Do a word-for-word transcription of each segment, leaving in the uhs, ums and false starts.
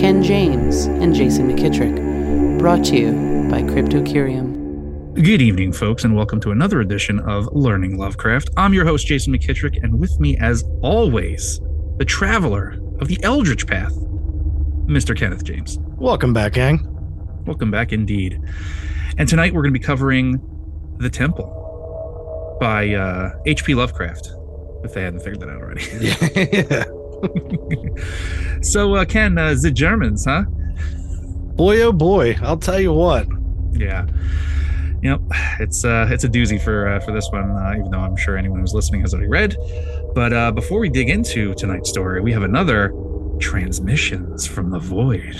Ken James and Jason McKittrick. Brought to you by CryptoCurium. Good evening, folks, and welcome to another edition of Learning Lovecraft. I'm your host, Jason McKittrick, and with me, as always, the traveler of the Eldritch Path, Mister Kenneth James. Welcome back, gang. Welcome back, indeed. And tonight we're going to be covering The Temple by uh, H P Lovecraft, if they hadn't figured that out already. Yeah. So, uh, Ken, uh, the Germans, huh? Boy, oh boy, I'll tell you what. Yeah. Yep, it's uh, it's a doozy for uh, for this one, uh, even though I'm sure anyone who's listening has already read. But uh, before we dig into tonight's story, we have another Transmissions from the Void.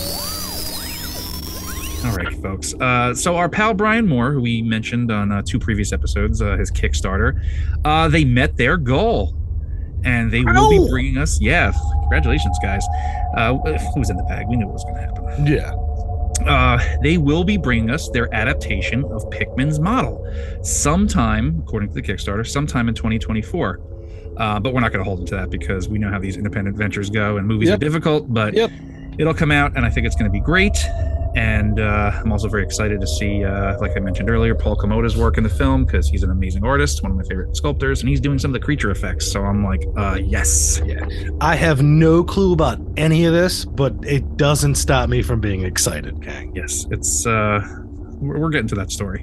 All right, folks. Uh, so our pal Brian Moore, who we mentioned on uh, two previous episodes, uh, his Kickstarter, uh, they met their goal. And they will Ow. be bringing us, yeah, congratulations, guys. Uh, it was in the bag. We knew it was going to happen. Yeah. Uh, they will be bringing us their adaptation of Pickman's model sometime, according to the Kickstarter, sometime in twenty twenty-four. Uh, but we're not going to hold them to that because we know how these independent ventures go and movies Yep. are difficult, but Yep. it'll come out and I think it's going to be great. And uh, I'm also very excited to see, uh, like I mentioned earlier, Paul Komoda's work in the film because he's an amazing artist, one of my favorite sculptors, and he's doing some of the creature effects. So I'm like, uh, yes. Yeah. I have no clue about any of this, but it doesn't stop me from being excited, gang. Yes, it's uh, we're, we're getting to that story.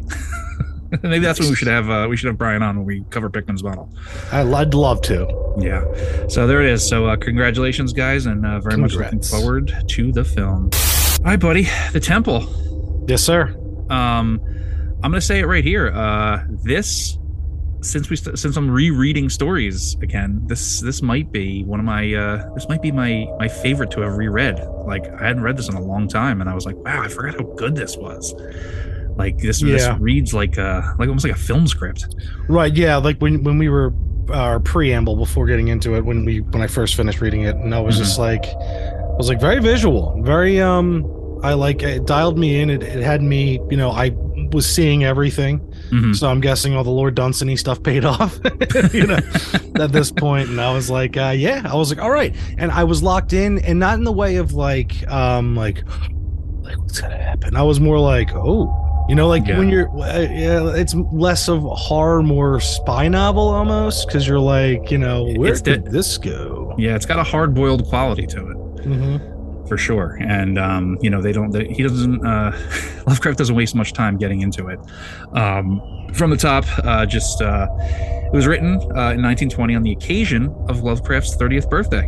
Maybe that's when we should have uh, we should have Brian on when we cover Pickman's model. I'd love to. Yeah. So there it is. So uh, congratulations, guys, and uh, very Congrats. much looking forward to the film. All right, buddy. The Temple. Yes, sir. Um, I'm gonna say it right here. Uh, this, since we st- since I'm rereading stories again, this this might be one of my uh, this might be my my favorite to have reread. Like I hadn't read this in a long time, and I was like, wow, I forgot how good this was. Like this, Yeah. this reads like a like almost like a film script. Right. Yeah. Like when, when we were our preamble before getting into it, when we when I first finished reading it, and I was Mhm. just like, I was like very visual, very um. I like it dialed me in. It, it had me, you know, I was seeing everything. Mhm. So I'm guessing all the Lord Dunsany stuff paid off, you know, at this point. And I was like, uh, yeah, I was like, all right. And I was locked in, and not in the way of like, um, like, like what's gonna happen. I was more like, oh, you know, like Yeah. when you're, uh, yeah, it's less of horror, more spy novel almost, because you're like, you know, where It's did the- this go? Yeah, it's got a hard-boiled quality to it. Mm-hmm. For sure. And, um, you know, they don't, they, he doesn't, uh, Lovecraft doesn't waste much time getting into it. Um, from the top, uh, just, uh, it was written uh, in nineteen twenty on the occasion of Lovecraft's thirtieth birthday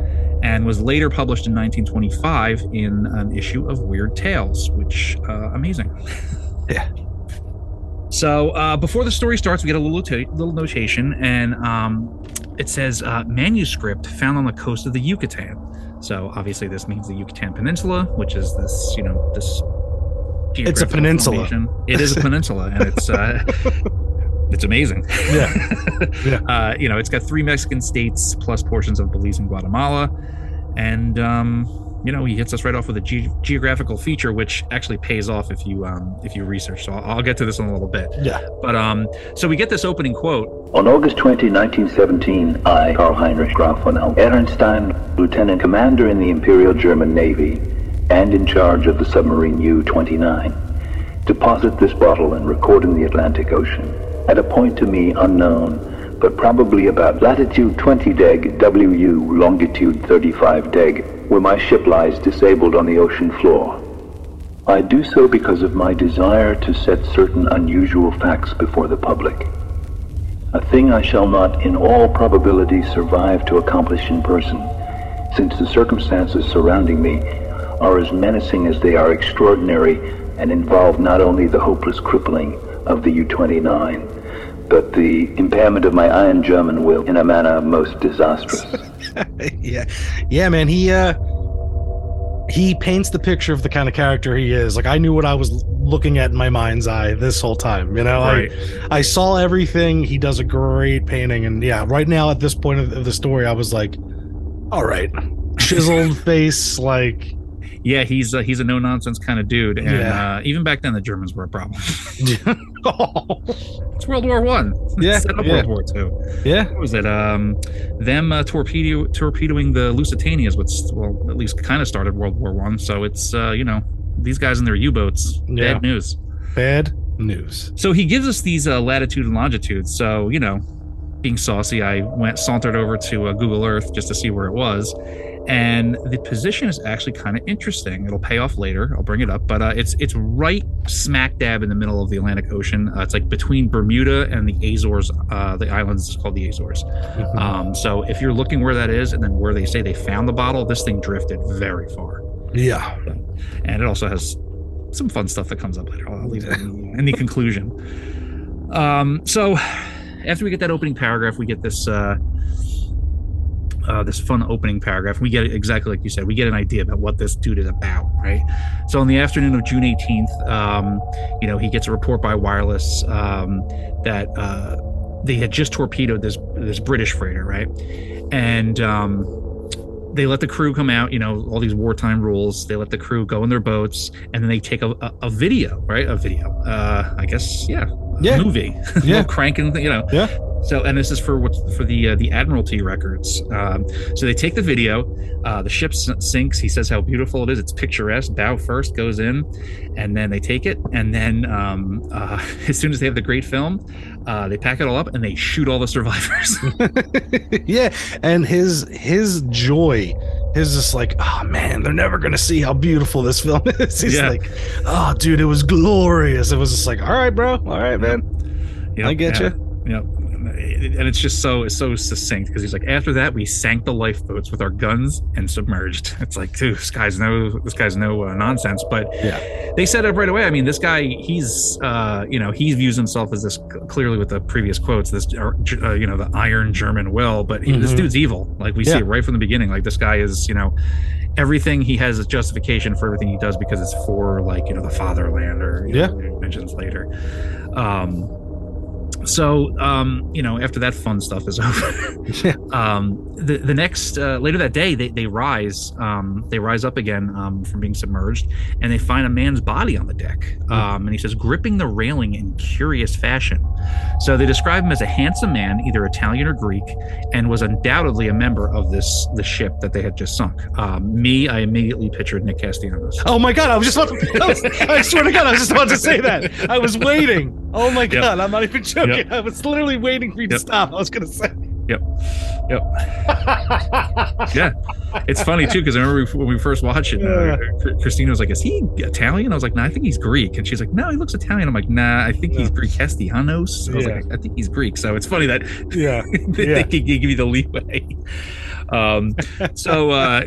and was later published in nineteen twenty-five in an issue of Weird Tales, which, uh, amazing. Yeah. So uh, before the story starts, we get a little, nota- little notation, and um, it says uh, manuscript found on the coast of the Yucatan. So obviously this means the Yucatan Peninsula, which is this, you know, this. It's a geographical peninsula. formation. It is a peninsula, and it's uh, it's amazing. Yeah. Yeah. Uh, you know, it's got three Mexican states plus portions of Belize and Guatemala, and um, you know, he hits us right off with a ge- geographical feature, which actually pays off if you um, if you research. So I'll, I'll get to this in a little bit. Yeah. But um, so we get this opening quote. On August twentieth, nineteen seventeen, I, Karl Heinrich Graf von Ehrenstein, Lieutenant Commander in the Imperial German Navy and in charge of the submarine U twenty-nine, deposit this bottle and record in the Atlantic Ocean at a point to me unknown, but probably about latitude twenty deg W U, longitude thirty-five deg, where my ship lies disabled on the ocean floor. I do so because of my desire to set certain unusual facts before the public. A thing I shall not, in all probability, survive to accomplish in person, since the circumstances surrounding me are as menacing as they are extraordinary and involve not only the hopeless crippling of the U twenty-nine, but the impairment of my iron German will in a manner most disastrous. yeah. Yeah, man. He, uh, he paints the picture of the kind of character he is. Like, I knew what I was looking at in my mind's eye this whole time. You know, Right. I, I saw everything. He does a great painting. And yeah, right now at this point of, of the story, I was like, all right, chiseled face, like, Yeah, he's uh, he's a no nonsense kind of dude, and Yeah. uh, even back then the Germans were a problem. That's That's World War One. Yeah, Set up yeah. World War Two. Yeah. What was it? Um, them uh, torpedo torpedoing the Lusitania is what's well at least kind of started World War One. So it's uh, you know these guys in their U-boats. Yeah. Bad news. Bad news. So he gives us these uh, latitude and longitude. So you know, being saucy, I went sauntered over to uh, Google Earth just to see where it was. And the position is actually kind of interesting. It'll pay off later. I'll bring it up, but uh, it's it's right smack dab in the middle of the Atlantic Ocean. Uh, it's like between Bermuda and the Azores. Uh, the islands is called the Azores. Mm-hmm. Um, so if you're looking where that is, and then where they say they found the bottle, this thing drifted very far. Yeah, and it also has some fun stuff that comes up later. I'll leave that in, in the conclusion. Um, so after we get that opening paragraph, we get this. Uh, Uh, this fun opening paragraph. We get it exactly like you said. We get an idea about what this dude is about, right? So on the afternoon of June eighteenth, um, you know, he gets a report by wireless um, that uh, they had just torpedoed this this British freighter, right? And um, they let the crew come out. You know, all these wartime rules. They let the crew go in their boats, and then they take a, a, a video, right? A video. Uh, I guess, yeah, a Yeah. movie. Yeah. Cranking, you know. Yeah. So, and this is for what for the uh, the Admiralty records. Um, so they take the video. Uh, the ship s- sinks. He says how beautiful it is. It's picturesque. Bow first goes in, and then they take it. And then um, uh, as soon as they have the great film, uh, they pack it all up and they shoot all the survivors. Yeah, and his his joy, his just like, oh man, they're never gonna see how beautiful this film is. He's Yeah. like, oh dude, it was glorious. It was just like, all right, bro, all right, man, Yep, I get yeah, you. Yep. And it's just so it's so succinct because he's like, after that we sank the lifeboats with our guns and submerged. It's like, dude, this guy's no this guy's no uh, nonsense. But Yeah. they set up right away. I mean, this guy, he's uh, you know, he views himself as this clearly with the previous quotes, this uh, you know, the iron German will. But he, this Mhm. dude's evil. Like we Yeah. see it right from the beginning. Like this guy is, you know, everything he has a justification for everything he does because it's for like you know the fatherland or you Yeah. know, he mentions later. Um, So, um, you know, after that fun stuff is over, Yeah. um, the the next uh, later that day they they rise, um, they rise up again um, from being submerged, and they find a man's body on the deck, um, and he says gripping the railing in curious fashion. So they describe him as a handsome man, either Italian or Greek, and was undoubtedly a member of this the ship that they had just sunk. Um, me, I immediately pictured Nick Castellanos. Oh my god, I was just about to, I, was, I swear to God, I was just about to say that. I was waiting. Oh my Yep. god, I'm not even joking. Yep. I was literally waiting for you to Yep. stop. I was gonna say. Yep, yep. Yeah, it's funny too because I remember we- when we first watched it, uh, Chr- Christina was like, "Is he Italian?" I was like, "No, I think he's Greek." And she's like, "No, he looks Italian." I'm like, "Nah, I think he's Greek Castellanos." I was Yeah. like, "I think he's Greek." So it's funny that Yeah. they Yeah. can give you the leeway. Um, so uh,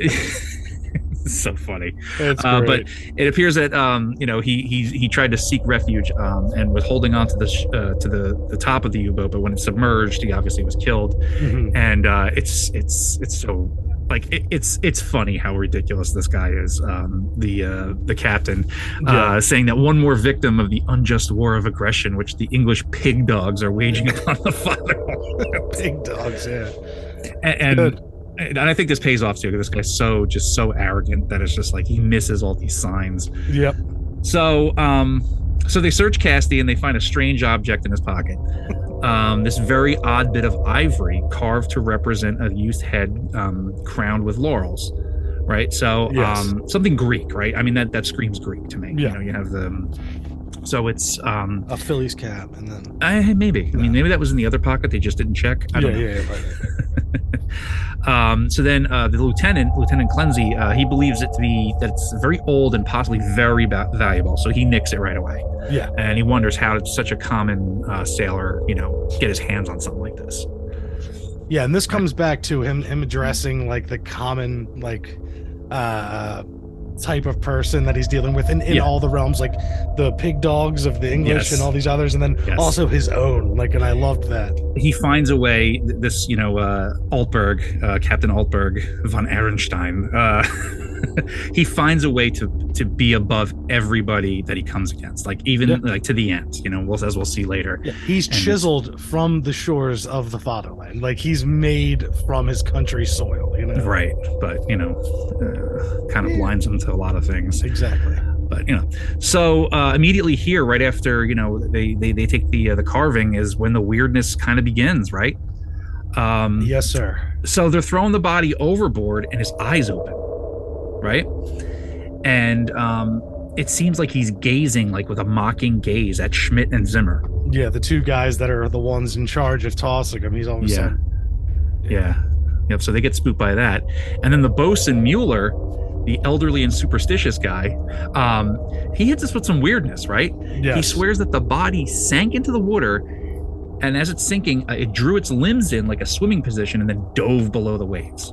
it's so funny. That's Uh, great. but it appears that um, you know he he he tried to seek refuge um, and was holding on to the sh- uh, to the the top of the U-boat, but when it submerged, he obviously was killed. Mhm. And uh, it's it's it's so like it, it's it's funny how ridiculous this guy is. Um, the uh, the captain uh, Yeah. saying that one more victim of the unjust war of aggression which the English pig dogs are waging upon the fatherland. Big dogs, yeah. and, and Good. and I think this pays off too because this guy's so just so arrogant that it's just like he misses all these signs. Yep. So, um, so they search Casty and they find a strange object in his pocket. Um, this very odd bit of ivory carved to represent a youth's head um, crowned with laurels. Right. So, Yes. um, something Greek, right? I mean, that, that screams Greek to me. Yeah. You know, you have the, so it's, um, A Phillies cap, and then I, maybe, I mean, maybe that was in the other pocket. They just didn't check. I yeah, don't know. yeah, yeah, right, right, right. Um, so then uh, the lieutenant, Lieutenant Clenzy, uh, he believes it to be that it's very old and possibly very ba- valuable. So he nicks it right away. Yeah. And he wonders how did such a common uh, sailor, you know, get his hands on something like this. Yeah, and this comes back to him him addressing like the common like uh type of person that he's dealing with in, in Yeah. all the realms, like the pig dogs of the English Yes. and all these others, and then Yes. also his own. Like, and I loved that. He finds a way. th- This, you know, uh, Altberg, uh, Captain Altberg von Ehrenstein. Uh, he finds a way to to be above everybody that he comes against, like even Yeah. like to the end. You know, we'll, as we'll see later. Yeah, he's And- chiseled from the shores of the fatherland. Like he's made from his country's soil, you know. Right, but you know, uh, kind of blinds him to a lot of things. Exactly. But you know, so uh, immediately here, right after you know they they they take the uh, the carving, is when the weirdness kind of begins, right? Um, yes, sir. So they're throwing the body overboard, and his eyes open, right? And um, it seems like he's gazing, like with a mocking gaze, at Schmidt and Zimmer. Yeah, the two guys that are the ones in charge of tossing him. He's almost Yeah, yeah. yeah, yep. So they get spooked by that, and then the bosun Mueller, the elderly and superstitious guy, um, he hits us with some weirdness, right? Yes. He swears that the body sank into the water, and as it's sinking, uh, it drew its limbs in like a swimming position and then dove below the waves.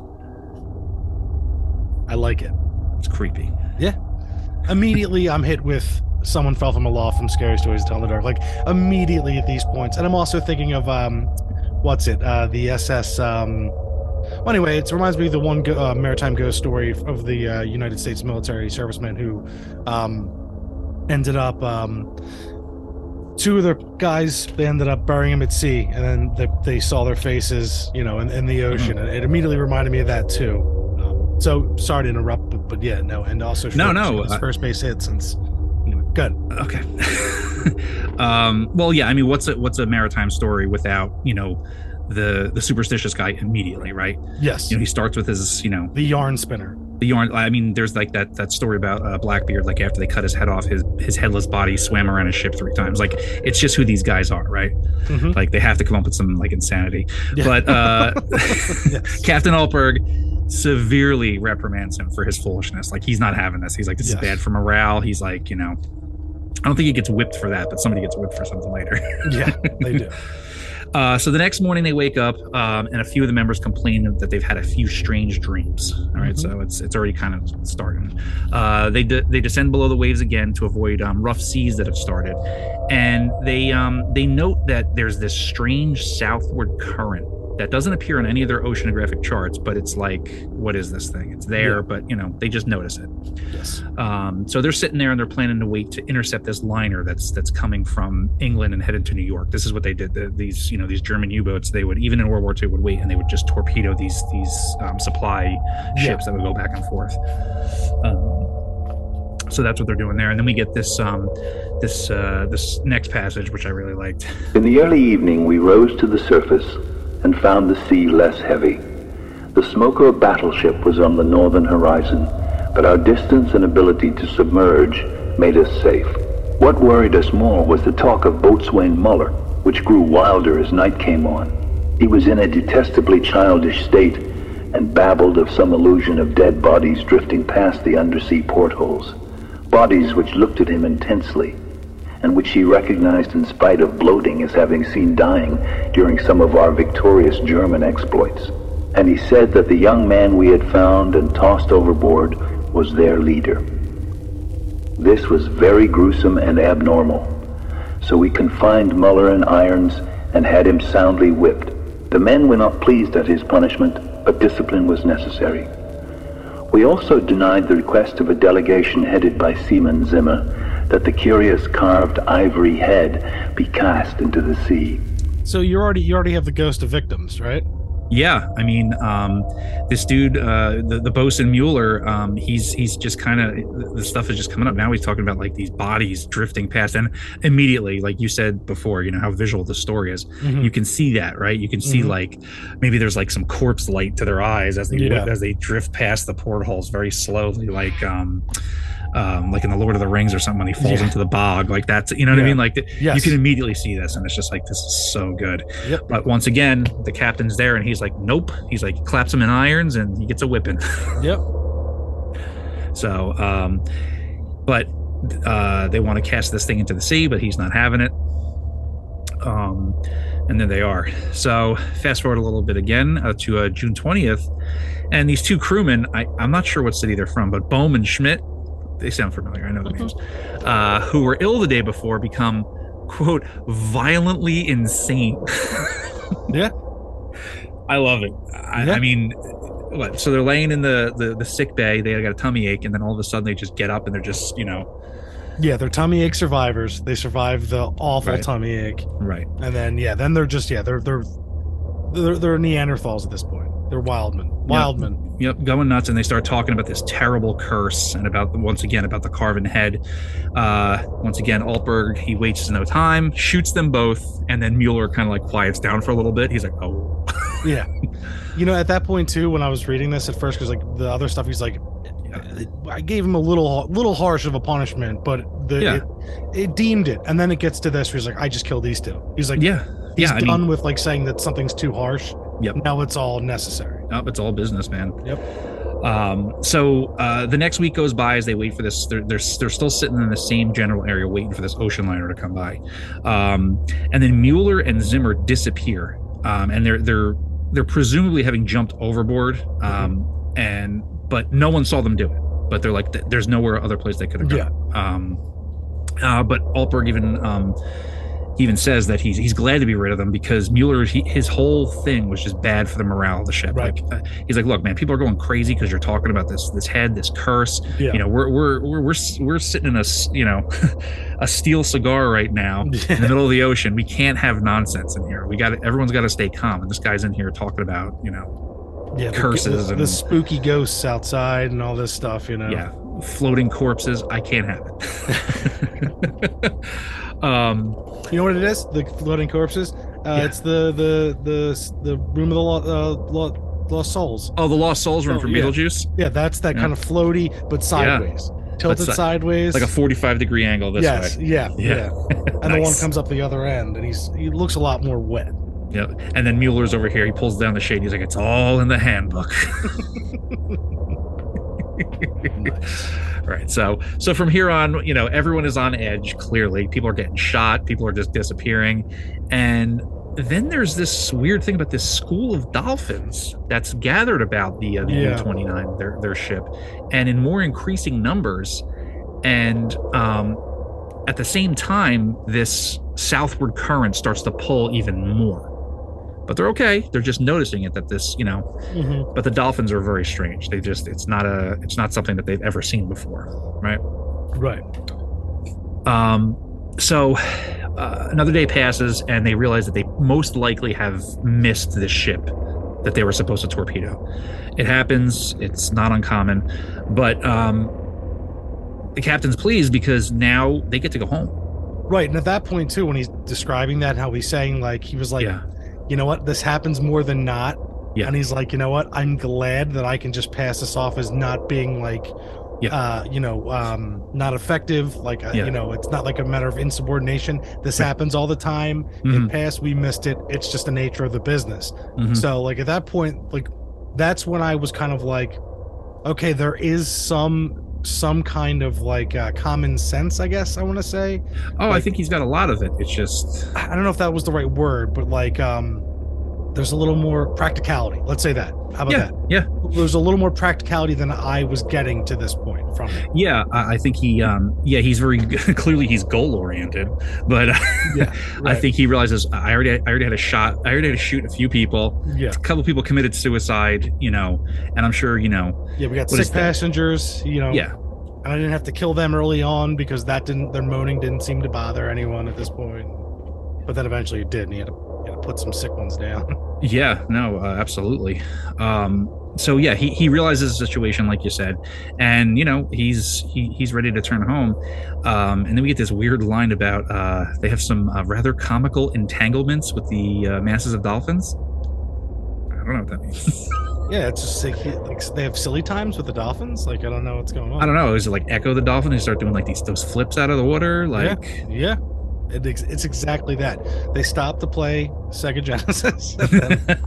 I like it. It's creepy. Yeah. Immediately, I'm hit with someone fell from aloft from Scary Stories to Tell in the Dark. Like, immediately at these points. And I'm also thinking of, um, what's it? Uh, the S S... Um, Well, anyway, it reminds me of the one go- uh, maritime ghost story of the uh, United States military serviceman who um, ended up, um, two of the guys, they ended up burying him at sea, and then they, they saw their faces, you know, in, in the ocean. Mm-hmm. And it immediately reminded me of that, too. Um, so, sorry to interrupt, but, but yeah, no. And also, no, no. His first base hit since, anyway, good. Okay. um, well, yeah, I mean, what's a, what's a maritime story without, you know, the the superstitious guy immediately, right? Yes. You know, he starts with his, you know, the yarn spinner. The yarn. I mean, there's like that that story about uh, Blackbeard. Like after they cut his head off, his his headless body swam around his ship three times. Like it's just who these guys are, right? Mm-hmm. Like they have to come up with some like insanity. Yeah. But uh, yes. Captain Altberg severely reprimands him for his foolishness. Like he's not having this. He's like, this yes. is bad for morale. He's like, you know, I don't think he gets whipped for that, but somebody gets whipped for something later. Yeah, they do. Uh, so the next morning they wake up, um, and a few of the members complain that they've had a few strange dreams. All right, mm-hmm. so it's it's already kind of starting. Uh, they de- they descend below the waves again to avoid um, rough seas that have started, and they um, they note that there's this strange southward current that doesn't appear on any of their oceanographic charts, but it's like, what is this thing? It's there, yeah. but you know, they just notice it. Yes. Um, so they're sitting there and they're planning to wait to intercept this liner that's that's coming from England and headed to New York. This is what they did. The, these, you know, these German U-boats, they would, even in World War Two, would wait and they would just torpedo these these um, supply ships yeah. that would go back and forth. Um, so that's what they're doing there. And then we get this um, this uh, this next passage, which I really liked. In the early evening, we rose to the surface and found the sea less heavy. The smoke of a battleship was on the northern horizon, but our distance and ability to submerge made us safe. What worried us more was the talk of Boatswain Muller, which grew wilder as night came on. He was in a detestably childish state and babbled of some illusion of dead bodies drifting past the undersea portholes, bodies which looked at him intensely, and which he recognized in spite of bloating as having seen dying during some of our victorious German exploits. And he said that the young man we had found and tossed overboard was their leader. This was very gruesome and abnormal, so we confined Muller in irons and had him soundly whipped. The men were not pleased at his punishment, but discipline was necessary. We also denied the request of a delegation headed by Seaman Zimmer that the curious carved ivory head be cast into the sea. So you already you already have the ghost of victims, right? Yeah, I mean, um, this dude, uh, the, the bosun Mueller, um, he's he's just kind of, the stuff is just coming up. Now he's talking about like these bodies drifting past, and immediately, like you said before, you know, how visual the story is. Mm-hmm. You can see that, right? You can see mm-hmm. like, maybe there's like some corpse light to their eyes as they yeah. as they drift past the portholes very slowly, like, um, Um, like in the Lord of the Rings or something, when he falls yeah. into the bog, like that's, you know what yeah. I mean? Like the, yes. you can immediately see this, and it's just like, this is so good. Yep. But once again, the captain's there, and he's like, nope. He's like, claps him in irons, and he gets a whipping. Yep. So, um, but uh, they want to cast this thing into the sea, but he's not having it. Um, and there they are. So fast forward a little bit again uh, to uh, June twentieth, and these two crewmen, I, I'm not sure what city they're from, but Bohm and Schmidt, they sound familiar, I know the names, uh, who were ill the day before, become, quote, violently insane. Yeah. I love it. I, yeah. I mean, what? So they're laying in the, the, the sick bay, they got a tummy ache, and then all of a sudden they just get up and they're just, you know. Yeah, they're tummy ache survivors. They survived the awful right. tummy ache. Right. And then, yeah, then they're just, yeah, they're, they're, they're, they're Neanderthals at this point. They're wildmen. Wildmen. Yep. Yep, going nuts, and they start talking about this terrible curse and about the, once again about the carven head. Uh, once again, Altberg, he wastes no time, shoots them both, and then Mueller kind of like quiets down for a little bit. He's like, "Oh, yeah." You know, at that point too, when I was reading this at first, because like the other stuff, he's like, I gave him a little little harsh of a punishment, but the Yeah. it, it deemed it, and then it gets to this where he's like, I just killed these two. He's like, yeah, he's yeah." I done mean, with like saying that something's too harsh. Yep. Now it's all necessary. oh, it's all business, man. Yep. Um, so uh, the next week goes by as they wait for this. They're, they're they're still sitting in the same general area waiting for this ocean liner to come by, um, and then Mueller and Zimmer disappear, um, and they're they're they're presumably having jumped overboard, um, mm-hmm. and but no one saw them do it. But they're like, there's nowhere other place they could have gone. Yeah. Um, uh, but Altberg even um, he even says that he's he's glad to be rid of them because Mueller, he, his whole thing was just bad for the morale of the ship. Right. Like, uh, he's like, look, man, people are going crazy because you're talking about this this head, this curse. Yeah. You know, we're we're we're we're we're sitting in a you know a steel cigar right now in the middle of the ocean. We can't have nonsense in here. We got everyone's got to stay calm. And this guy's in here talking about you know yeah, curses the, and the spooky ghosts outside and all this stuff. You know. Yeah. Floating corpses. I can't have it. um. You know what it is? The floating corpses. Uh, Yeah. It's the the the the room of the lo- uh, lo- lost souls. Oh, the Lost Souls room Oh, from yeah. Beetlejuice. Yeah, that's that Yeah. kind of floaty, but sideways, tilted That's, uh, sideways, Like a forty-five degree angle this yes, way. yeah, Yeah. yeah. And the one Nice. comes up the other end, and he's he looks a lot more wet. Yep. And then Mueller's over here. He pulls down the shade. He's like, it's all in the handbook. Right. So, so from here on, you know, everyone is on edge. Clearly, people are getting shot. People are just disappearing. And then there's this weird thing about this school of dolphins that's gathered about the uh, the Yeah. U twenty-nine, their their ship, and in more increasing numbers. And um, at the same time, this southward current starts to pull even more. But they're okay. They're just noticing it that this, you know, Mm-hmm. but the dolphins are very strange. They just, it's not a, it's not something that they've ever seen before. Right. Right. Um, so uh, another day passes and they realize that they most likely have missed this ship that they were supposed to torpedo. It happens. It's not uncommon, but um, the captain's pleased because now they get to go home. Right. And at that point too, when he's describing that, how he's saying like he was like, Yeah. you know what, this happens more than not. Yeah. And he's like, you know what, I'm glad that I can just pass this off as not being like, Yeah. uh, you know, um, not effective. Like, uh, Yeah. you know, it's not like a matter of insubordination. This happens all the time. In Mhm. past, we missed it. It's just the nature of the business. Mhm. So, like, at that point, like, that's when I was kind of like, okay, there is some some kind of like uh, common sense, I guess I want to say. Oh, I like- think he's got a lot of it. It's just, I don't know if that was the right word, but like, um, there's a little more practicality. Let's say that. How about yeah, that? yeah. There's a little more practicality than I was getting to this point from it. Yeah, I I think he, um, yeah, he's very clearly he's goal oriented, but Yeah, I right. think he realizes I already, I already had a shot, I already had to shoot a few people, Yeah, a couple people committed suicide, you know, and I'm sure, you know, yeah. We got What is sick that? passengers, you know. yeah, And I didn't have to kill them early on because that didn't. Their moaning didn't seem to bother anyone at this point. But then eventually it did, and he had to, he had to put some sick ones down. yeah, no, uh, absolutely. Um, so yeah, he, he realizes the situation, like you said, and you know he's he, he's ready to turn home. Um, and then we get this weird line about uh, they have some uh, rather comical entanglements with the uh, masses of dolphins. I don't know what that means. Yeah, it's just like, he- like they have silly times with the dolphins. Like I don't know what's going on. I don't know. Is it like Echo the Dolphin who start doing like these those flips out of the water? Like, Yeah, it, ex- it's exactly that. They stopped to play Sega Genesis. and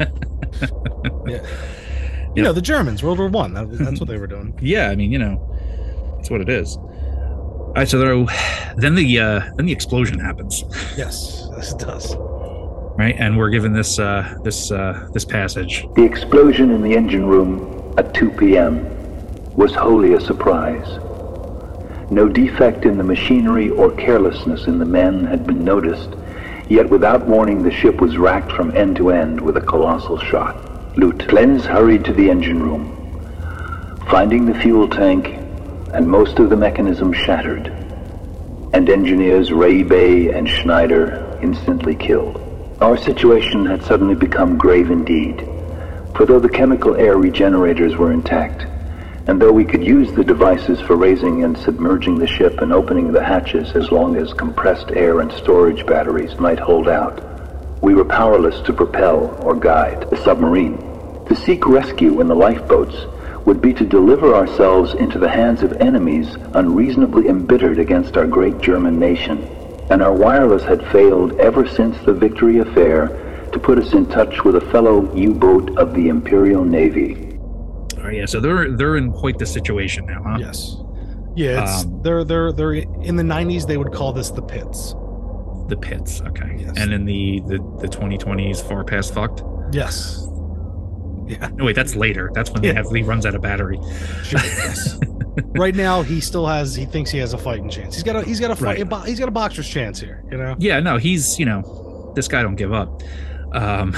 then, yeah, you know the Germans, World War One. That, that's what they were doing. yeah, I mean, you know, that's what it is. All right, so there, then the uh, then the explosion happens, Yes, yes, it does. right? And we're given this uh, this uh, this passage. The explosion in the engine room at two p.m. was wholly a surprise. No defect in the machinery or carelessness in the men had been noticed, yet without warning the ship was racked from end to end with a colossal shot. Lieutenant Lenz hurried to the engine room, finding the fuel tank and most of the mechanism shattered, and engineers Ray Bay and Schneider instantly killed. Our situation had suddenly become grave indeed. For though the chemical air regenerators were intact, and though we could use the devices for raising and submerging the ship and opening the hatches as long as compressed air and storage batteries might hold out, we were powerless to propel or guide the submarine. To seek rescue in the lifeboats would be to deliver ourselves into the hands of enemies unreasonably embittered against our great German nation, and our wireless had failed ever since the Victory affair to put us in touch with a fellow U-boat of the Imperial Navy. Oh yeah, so they're they're in quite the situation now, huh? Yes. Yeah, it's Um, they're they're they're in the nineties they would call this the pits. The pits, okay. Yes. And in the, the the twenty twenties, far past fucked. Yes. Yeah. No, wait, that's later. That's when Yeah. they have he runs out of battery. Sure, yes. Right now he still has he thinks he has a fighting chance. He's got a he's got a fight, Right. a bo- he's got a boxer's chance here, you know. Yeah, no, he's you know, this guy don't give up. Um,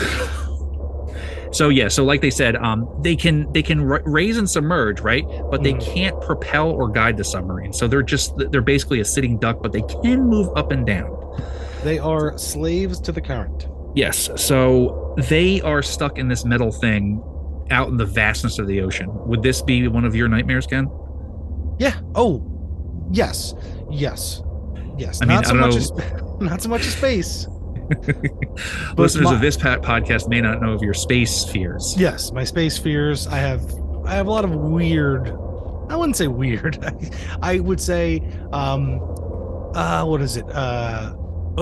so yeah, so like they said, um, they can they can ra- raise and submerge, right? But they Mhm. can't propel or guide the submarine. So they're just they're basically a sitting duck, but they can move up and down. They are slaves to the current. Yes, so they are stuck in this metal thing out in the vastness of the ocean. Would this be one of your nightmares, Ken? Yeah. Oh, yes, yes, yes. I mean, not I so don't much know- as not so much as space. Listeners my- of this pa- podcast may not know of your space fears. Yes, my space fears. I have I have a lot of weird. I wouldn't say weird. I would say, um, uh, what is it? Uh,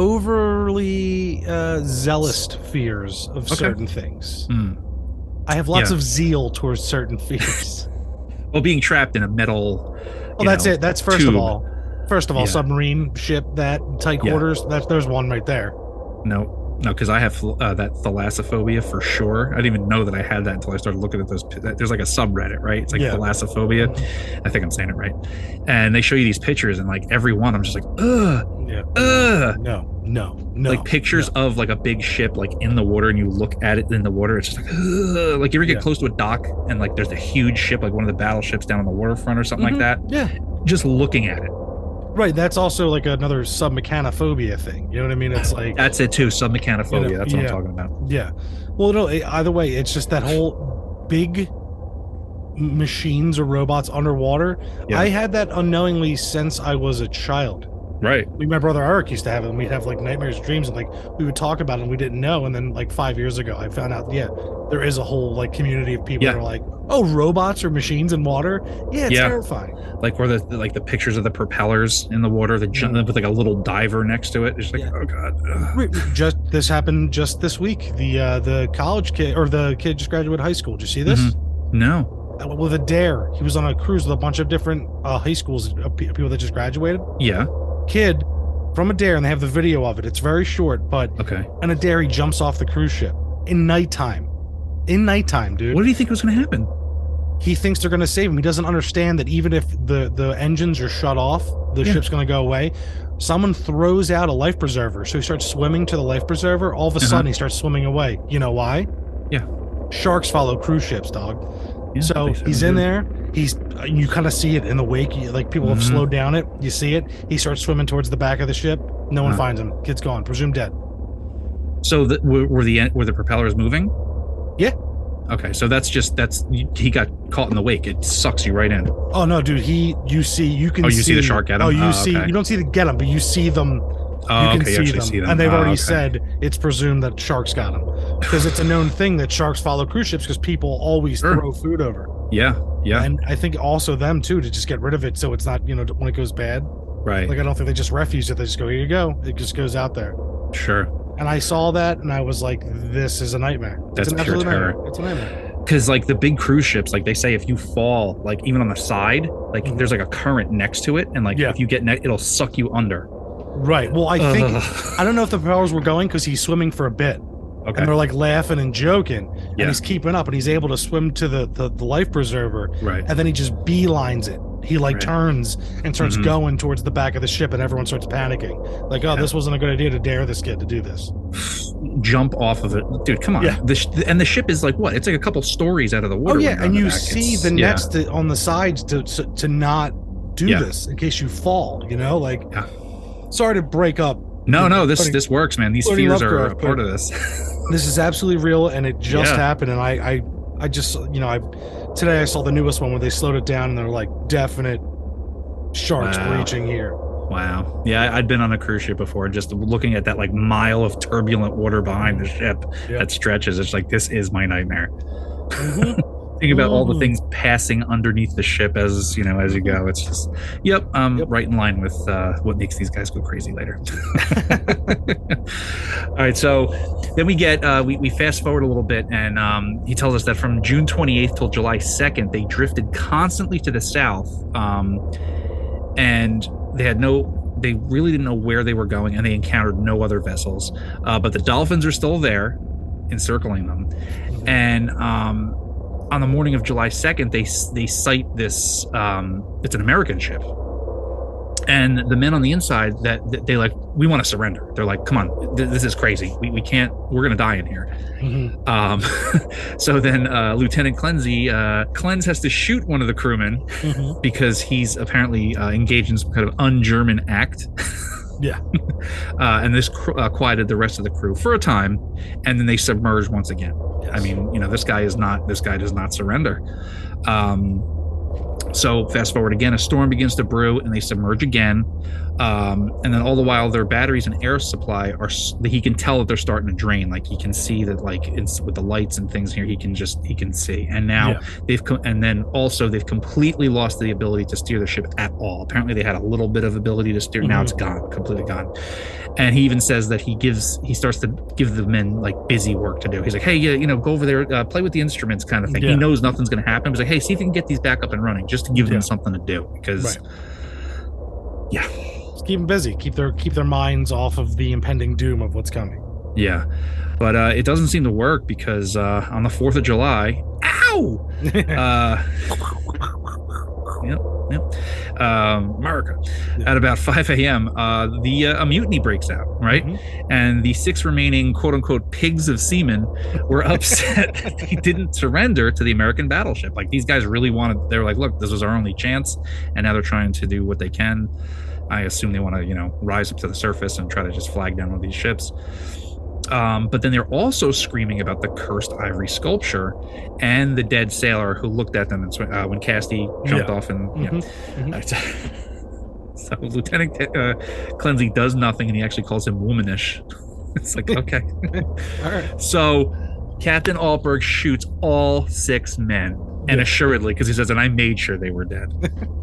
overly uh, zealous fears of Okay. certain things. Hmm. I have lots Yeah. of zeal towards certain fears. Well, being trapped in a metal. Well, you that's know, it. That's first tube. of all. First of all, Yeah. submarine ship that tight Yeah. quarters. That's there's one right there. No, no, because I have uh, that thalassophobia for sure. I didn't even know that I had that until I started looking at those. pi- There's like a subreddit, right? It's like Yeah. thalassophobia. I think I'm saying it right. And they show you these pictures, and like every one, I'm just like, ugh, Yeah. ugh. No. No. No. Like pictures of like a big ship like in the water, and you look at it in the water, it's just like, ugh. Like you ever get Yeah. close to a dock and like there's a huge ship, like one of the battleships down on the waterfront or something Mhm. like that. Yeah. Just looking at it. Right. That's also like another submechanophobia thing. You know what I mean? It's like That's it too. Submechanophobia. You know, That's what yeah. I'm talking about. yeah. Well, no. it- Either way, it's just that whole big m- machines or robots underwater. Yeah. I had that unknowingly since I was a child. Right. Me and my brother Eric used to have it, and we'd have like nightmares, dreams, and like we would talk about it, and we didn't know. And then like five years ago, I found out, yeah, there is a whole like community of people Yeah. that are like, oh, robots or machines in water. Yeah, it's Yeah. terrifying. Like where the like the pictures of the propellers in the water, the jump Mhm. with like a little diver next to it. It's like, Yeah. oh god. Ugh. Wait, just this happened just this week. The uh, the college kid or the kid just graduated high school. Did you see this? Mhm. No. Uh, With a dare, he was on a cruise with a bunch of different uh, high schools, uh, pe- people that just graduated. Yeah. Kid from a dare, and they have the video of it. It's very short, but Okay. on a dare, he jumps off the cruise ship in nighttime. In nighttime, dude. What do you think was going to happen? He thinks they're going to save him. He doesn't understand that even if the the engines are shut off, the Yeah. ship's going to go away. Someone throws out a life preserver, so he starts swimming to the life preserver. All of a Uh-huh. sudden, he starts swimming away. You know why? Yeah. Sharks follow cruise ships, dog. Yeah, So they said he's it in did. there. He's uh, you kind of see it in the wake. You- Like people have Mhm. slowed down it. You see it. He starts swimming towards the back of the ship. No one Huh. finds him. Kid's gone. Presumed dead. So the, were, were the were the propellers moving? Yeah. Okay, so that's just that's he got caught in the wake. It sucks you right in. Oh no, dude. He you see you can Oh, you see the shark get him? Oh, you Oh, see okay. you don't see the get him, but you see them. Oh, you can okay, you see, actually them. see them. And they've Oh, already okay. said it's presumed that sharks got them because it's a known thing that sharks follow cruise ships because people always Sure. throw food over. Yeah, yeah, And I think also them too to just get rid of it so it's not you know when it goes bad. right. Like I don't think they just refuse it. They just go here you go. It just goes out there. Sure. And I saw that and I was like, this is a nightmare. That's it's an pure absolute terror. nightmare. It's a nightmare. Because like the big cruise ships, like they say, if you fall, like even on the side, like Mhm. there's like a current next to it, and like Yeah. if you get ne- it'll suck you under. Right. Well, I think Ugh. I don't know if the propellers were going because he's swimming for a bit. Okay. And they're like laughing and joking. And Yeah. he's keeping up and he's able to swim to the, the, the life preserver. Right. And then he just beelines it. He like Right. turns and starts Mhm. going towards the back of the ship and everyone starts panicking. Like, oh, Yeah. this wasn't a good idea to dare this kid to do this. Jump off of it, dude. Come on. Yeah. The sh- and the ship is like what? It's like a couple stories out of the water. Oh, when yeah. you're on And the you back. see It's- the yeah. nets to, on the sides to, to, to not do Yeah. this in case you fall, you know? Like, Yeah. sorry to break up. No, no. This Putting- this works, man. These putting fears are a Lovecraft, part but- of this. This is absolutely real and it just Yeah. happened. And I, I I just, you know, I today I saw the newest one where they slowed it down and they're like definite sharks Wow. breaching here. Wow. Yeah, I'd been on a cruise ship before, just looking at that like mile of turbulent water behind the ship Yep. that stretches. It's like, this is my nightmare. Mhm. Think about all the Mhm. things passing underneath the ship as you know as you go. It's just, yep, um, Yep. right in line with uh, what makes these guys go crazy later. All right, so then we get uh, we we fast forward a little bit, and um, he tells us that from June twenty-eighth till July second, they drifted constantly to the south, um, and they had no. They really didn't know where they were going, and they encountered no other vessels. Uh, but the dolphins are still there, encircling them, and um, on the morning of July second, they they sight this. Um, it's an American ship, and the men on the inside that, that they like, we want to surrender. They're like, come on, th- this is crazy. We we can't. We're gonna die in here. Mhm. Um, so then uh, Lieutenant Clenzy, uh, Clenz has to shoot one of the crewmen Mhm. because he's apparently uh, engaged in some kind of un-German act. Yeah. uh, and this cr- uh, quieted the rest of the crew for a time, and then they submerged once again. Yes. I mean, you know, this guy is not. This guy does not surrender. Um, so fast forward again, a storm begins to brew, and they submerge again. Um, and then all the while, their batteries and air supply are. s- He can tell that they're starting to drain. Like he can see that, like it's with the lights and things here. He can just he can see. And now Yeah. they've co- and then also they've completely lost the ability to steer the ship at all. Apparently, they had a little bit of ability to steer. Now Mhm. it's gone, completely gone. And he even says that he gives he starts to give the men like busy work to do. He's like, hey, yeah, you know, go over there, uh, play with the instruments, kind of thing. Yeah. He knows nothing's going to happen. He's like, hey, see if you can get these back up and running, just to give Yeah. them something to do. Because Right. Just keep them busy. Keep their keep their minds off of the impending doom of what's coming. yeah, but uh, it doesn't seem to work because uh, on the fourth of July, ow, uh, yep, yep, um, America. Yeah. At about five a.m., uh, the uh, a mutiny breaks out, right? Mhm. And the six remaining quote unquote pigs of seamen were upset that they didn't surrender to the American battleship. Like these guys really wanted, they were like, look, this was our only chance. And now they're trying to do what they can. I assume they want to, you know, rise up to the surface and try to just flag down one of these ships. Um, but then they're also screaming about the cursed ivory sculpture and the dead sailor who looked at them and sw- uh, when Casti jumped Yeah. off and yeah. Mhm. So Lieutenant uh, Clenzy does nothing, and he actually calls him womanish. It's like, okay. All right. So Captain Altberg shoots all six men, and Yeah. assuredly, because he says, and I made sure they were dead.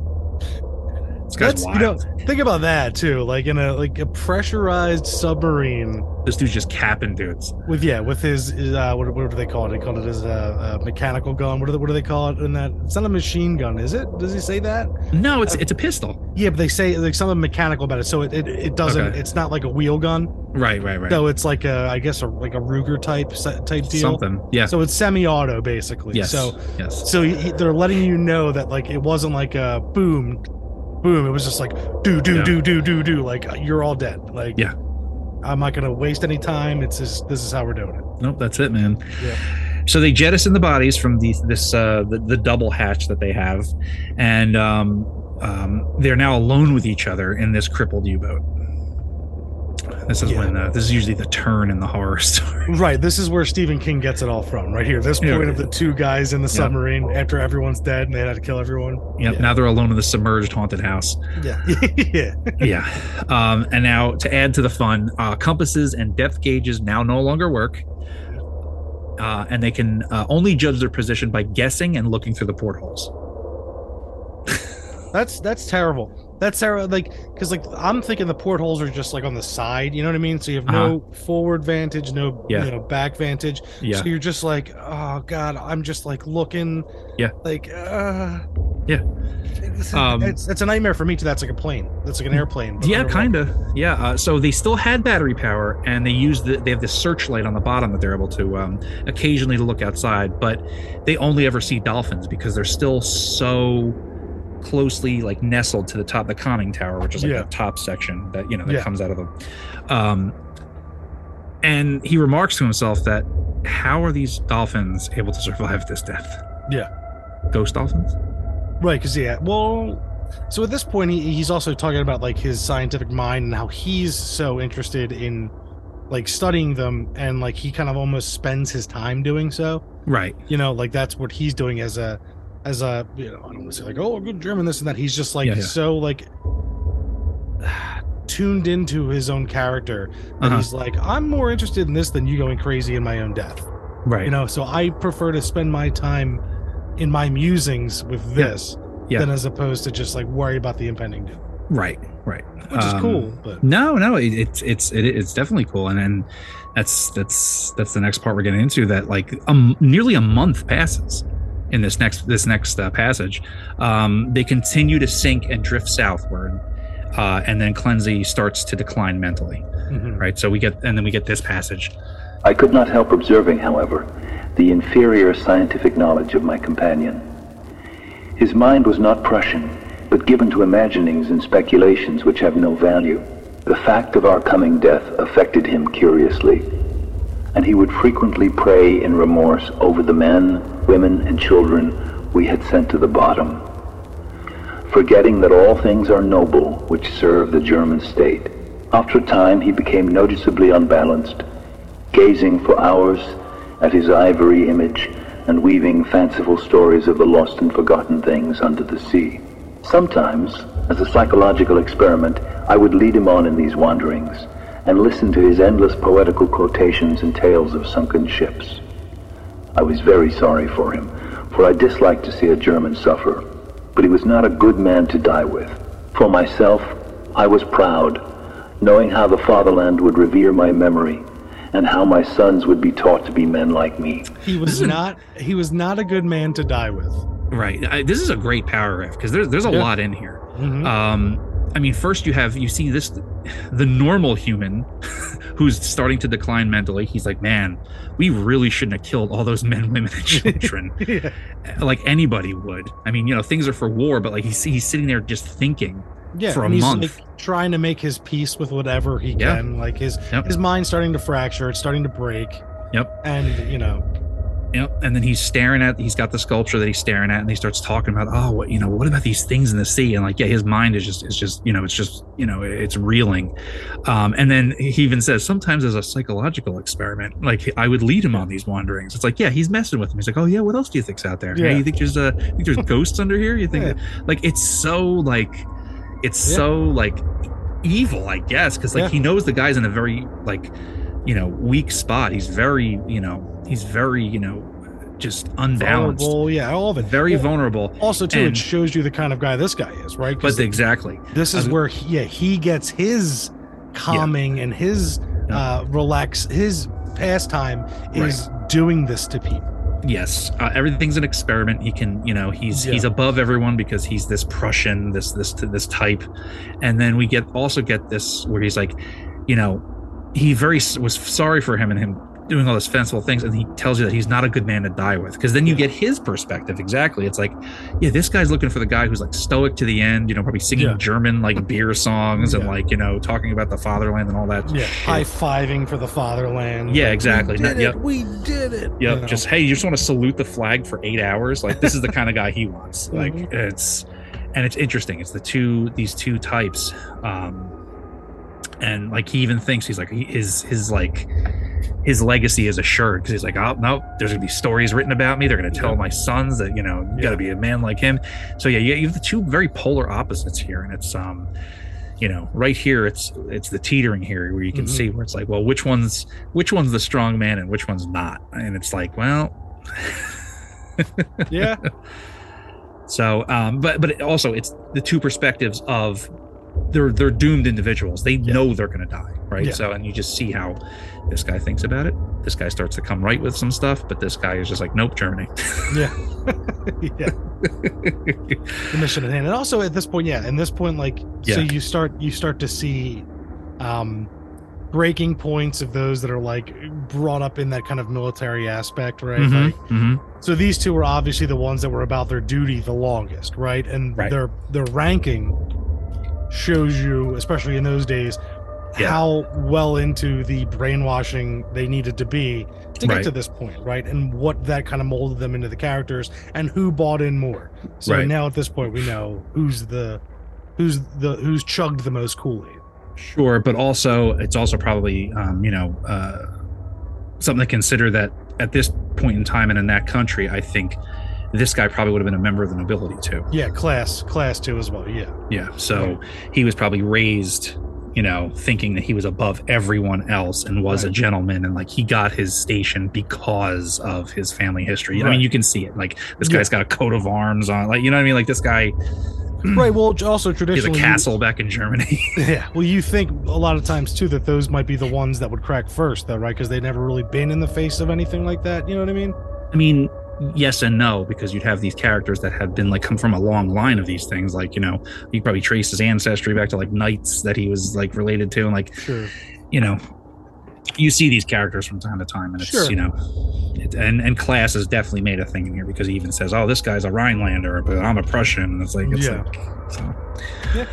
This guy's That's, wild. you know, think about that too. Like in a like a pressurized submarine This dude's just capping dudes. with yeah, with his uh, what, what do they call it? They call it his uh, uh, mechanical gun. What do they, what do they call it in that? It's not a machine gun, is it? Does he say that? No, it's it's a pistol. Yeah, but they say like something mechanical about it, so it it, it doesn't. Okay. It's not like a wheel gun. Right, right, right. So it's like a I guess a, like a Ruger type set- type deal. Something. Yeah. So it's semi-auto basically. yes. So yes. so y- they're letting you know that like it wasn't like a boom, boom. It was just like do do Yeah. do do do do. Like you're all dead. Like Yeah. I'm not gonna waste any time. It's just this is how we're doing it. Nope, that's it, man. Yeah. So they jettison the bodies from the, this uh, the, the double hatch that they have, and um, um, they're now alone with each other in this crippled U-boat. This is Yeah. when uh, this is usually the turn in the horror story. Right. This is where Stephen King gets it all from. Right here. This Yeah. point of the two guys in the Yeah. submarine after everyone's dead and they had to kill everyone. Yep. Yeah. Now they're alone in the submerged haunted house. Yeah. yeah. Yeah. Um, and now to add to the fun, uh, compasses and depth gauges now no longer work. Uh, and they can uh, only judge their position by guessing and looking through the portholes. That's that's terrible. That's terrible. Like, because like I'm thinking the portholes are just like on the side. You know what I mean? So you have no forward vantage, no Yeah. you know back vantage. Yeah. So you're just like, oh god, I'm just like looking. Yeah. Like, uh, Yeah. It's, Um, it's, it's a nightmare for me too. That's like a plane. That's like an airplane. but Yeah, underwater. kind of. Yeah. Uh, so they still had battery power, and they use the they have this searchlight on the bottom that they're able to um, occasionally to look outside, but they only ever see dolphins because they're still so closely like nestled to the top, the conning tower, which is like Yeah. the top section that you know that Yeah. comes out of the. Um, and he remarks to himself that how are these dolphins able to survive this death? Yeah. Ghost dolphins. Right, because yeah, well, so at this point he, he's also talking about like his scientific mind and how he's so interested in like studying them, and like he kind of almost spends his time doing so. Right. You know, like that's what he's doing as a as a you know, I don't want to say like, oh, good German, this and that. He's just like Yeah, yeah. so like tuned into his own character that Uh-huh. he's like, I'm more interested in this than you going crazy in my own death. Right. You know, so I prefer to spend my time in my musings with this Yeah. than as opposed to just like worry about the impending doom, Right. Right. which is Um, cool. But No, no, it, it's it's it, it's definitely cool, and and that's that's that's the next part we're getting into. That like um, nearly a month passes in this next this next uh, passage. Um, they continue to sink and drift southward, uh, and then Cleansey starts to decline mentally. mhm. Right, so we get and then we get this passage. I could not help observing, however, the inferior scientific knowledge of my companion. His mind was not Prussian, but given to imaginings and speculations which have no value. The fact of our coming death affected him curiously, and he would frequently pray in remorse over the men, women, and children we had sent to the bottom, forgetting that all things are noble which serve the German state. After a time he became noticeably unbalanced, gazing for hours at his ivory image and weaving fanciful stories of the lost and forgotten things under the sea. Sometimes, as a psychological experiment, I would lead him on in these wanderings and listen to his endless poetical quotations and tales of sunken ships. I was very sorry for him, for I disliked to see a German suffer, but he was not a good man to die with. For myself, I was proud, knowing how the fatherland would revere my memory and how my sons would be taught to be men like me. He was not he was not a good man to die with. Right, I, this is a great power riff because there's there's a Yeah. lot in here. Mhm. Um, I mean, first you have you see this the normal human who's starting to decline mentally. He's like, man, we really shouldn't have killed all those men, women, and children. Yeah. Like anybody would. I mean, you know, things are for war, but like he's he's sitting there just thinking Yeah, for a and he's month. like trying to make his peace with whatever he Yeah. can. Like his Yep. his mind's starting to fracture, it's starting to break. Yep. And you know, Yep. And then he's staring at, he's got the sculpture that he's staring at, and he starts talking about, oh, what, you know, what about these things in the sea? And like, yeah, his mind is just, is just, you know, it's just, you know, it's reeling. Um, and then he even says, sometimes as a psychological experiment, like I would lead him on these wanderings. It's like, yeah, he's messing with him. He's like, oh yeah, what else do you think's out there? Yeah. Yeah. You think there's a, you think there's ghosts under here? You think Yeah. that, like, it's so like, it's Yeah. so like evil, I guess. Cause like Yeah. he knows the guy's in a very like, you know, weak spot. He's very, you know, he's very, you know, just unbalanced, vulnerable, yeah, all of it. very Well, vulnerable. Also, too, and- it shows you the kind of guy this guy is, right? 'Cause But exactly, this is I was- where he, yeah, he gets his calming and his Yeah. uh relax his pastime is doing this to people. yes, uh, everything's an experiment. He can, you know, he's Yeah. he's above everyone because he's this Prussian, this this this type. And then we get also get this where he's like, you know, he very s- was sorry for him and him doing all these fanciful things, and he tells you that he's not a good man to die with, because then you Yeah. get his perspective. Exactly, it's like, yeah, this guy's looking for the guy who's like stoic to the end, you know, probably singing Yeah. German like beer songs and Yeah. like, you know, talking about the fatherland and all that. Yeah, shit. high fiving for the fatherland. Yeah, Like, exactly. We Not- did yep. it. We did it. Yep. You know? Just, hey, you just want to salute the flag for eight hours? Like, this is the kind of guy he wants. Like, Mhm. it's, and it's interesting. It's the two, these two types. Um, and like, he even thinks he's like, he, his, his, like, his legacy is assured because he's like, oh, no, there's going to be stories written about me. They're going to tell Yeah. my sons that, you know, you Yeah. got to be a man like him. So, yeah, you you have the two very polar opposites here. And it's, um, you know, right here, it's it's the teetering here where you can Mhm. see where it's like, well, which one's which one's the strong man and which one's not, and it's like, well, Yeah. so, um, but but it also it's the two perspectives of they're they're doomed individuals. They Yeah. know they're going to die, right? Yeah. So, and you just see how this guy thinks about it. This guy starts to come right with some stuff, but this guy is just like, nope, Germany. Yeah. Yeah. The mission at hand. And also at this point, yeah, at this point, like so Yeah. you start you start to see um breaking points of those that are like brought up in that kind of military aspect, right? Mhm, Like mhm. so these two were obviously the ones that were about their duty the longest, right? And Right. their their ranking shows you, especially in those days, Yeah. how well into the brainwashing they needed to be to get Right. to this point, right? And what that kind of molded them into the characters and who bought in more. So Right. now at this point we know who's the who's the who's chugged the most Kool-Aid. Sure, but also it's also probably um, you know uh, something to consider that at this point in time and in that country, I think this guy probably would have been a member of the nobility too. Yeah, class class two as well. Yeah. Yeah. So right. he was probably raised, you know, thinking that he was above everyone else and was right. a gentleman, and like he got his station because of his family history. Right. I mean, you can see it. Like this guy's yeah. got a coat of arms on. Like, you know what I mean? Like this guy. Right. Well, also traditionally, he's a castle you, back in Germany. Yeah. Well, you think a lot of times too that those might be the ones that would crack first, though, right? Because they've never really been in the face of anything like that. You know what I mean? I mean, yes and no, because you'd have these characters that have been like come from a long line of these things. Like, you know, you probably trace his ancestry back to like knights that he was like related to, and like, sure. you know, you see these characters from time to time, and it's sure. you know, it, and and class has definitely made a thing in here because he even says, "Oh, this guy's a Rhinelander, but I'm a Prussian," and it's like, it's yeah, like, so. yeah,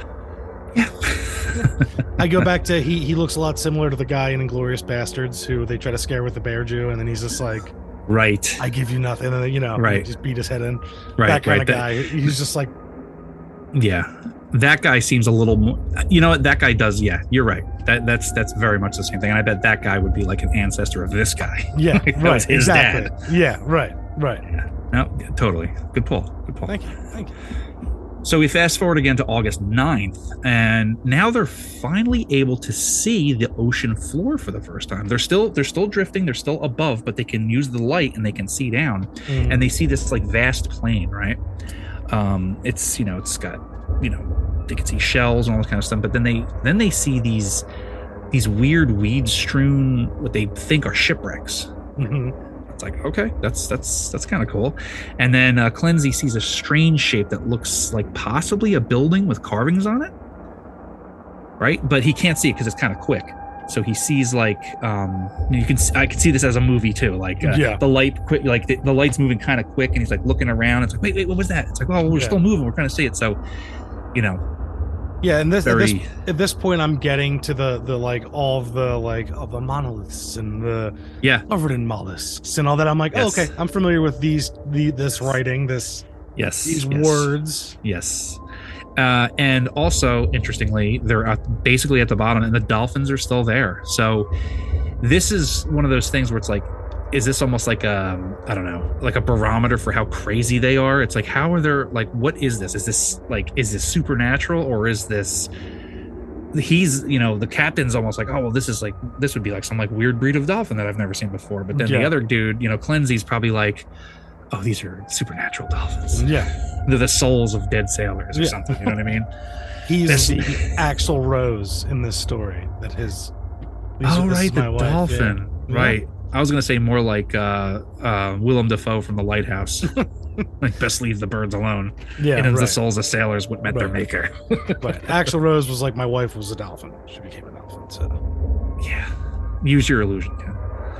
yeah. I go back to he he looks a lot similar to the guy in Inglourious Bastards who they try to scare with the bear Jew, and then he's just like, right, I give you nothing, and then you know, right, just beat his head in, right, that kind right. of guy. That, he's just like, yeah. That guy seems a little more, you know what, that guy does, yeah, you're right. That that's that's very much the same thing. And I bet that guy would be like an ancestor of this guy. Yeah, like, that right, was his exactly. dad. Yeah, right, right. Yeah. No, yeah, totally. Good pull. Good pull. Thank you. Thank you. So we fast forward again to August ninth, and now they're finally able to see the ocean floor for the first time. They're still they're still drifting, they're still above, but they can use the light and they can see down. Mm. And they see this like vast plain, right? Um, it's, you know, it's got, you know, they can see shells and all this kind of stuff, but then they then they see these these weird weed strewn what they think are shipwrecks. Mm-hmm. It's like, okay, that's that's that's kind of cool. And then uh, Clancy sees a strange shape that looks like possibly a building with carvings on it, right? But he can't see it because it's kind of quick. So he sees like um, you can I can see this as a movie too, like uh, yeah. the light quick, like the, the light's moving kind of quick, and he's like looking around. It's like, wait, wait, what was that? It's like, oh, we're yeah. still moving. We're trying to see it. So, you know. Yeah, and this, very, at this at this point, I'm getting to the the like all of the like of the monoliths and the yeah covered in mollusks and all that. I'm like, yes. oh, okay, I'm familiar with these the this writing, this yes these yes. words. Yes, uh, and also interestingly, they're at, basically at the bottom, and the dolphins are still there. So this is one of those things where it's like, is this almost like a, I don't know, like a barometer for how crazy they are? It's like, how are there, like, what is this? Is this like, is this supernatural, or is this, he's, you know, the captain's almost like, oh, well, this is like, this would be like some like weird breed of dolphin that I've never seen before. But then yeah. the other dude, you know, Clancy's probably like, oh, these are supernatural dolphins. Yeah. They're the souls of dead sailors or yeah. something. You know what I mean? He's this, the Axl Rose in this story that his, oh, right, the wife. dolphin. Yeah. Right. Yeah. I was going to say more like uh, uh, Willem Dafoe from The Lighthouse. Like, best leave the birds alone. Yeah, and right. the souls of sailors what met right. their maker. But Axl Rose was like, my wife was a dolphin. She became a dolphin. So yeah, use your illusion, Ken.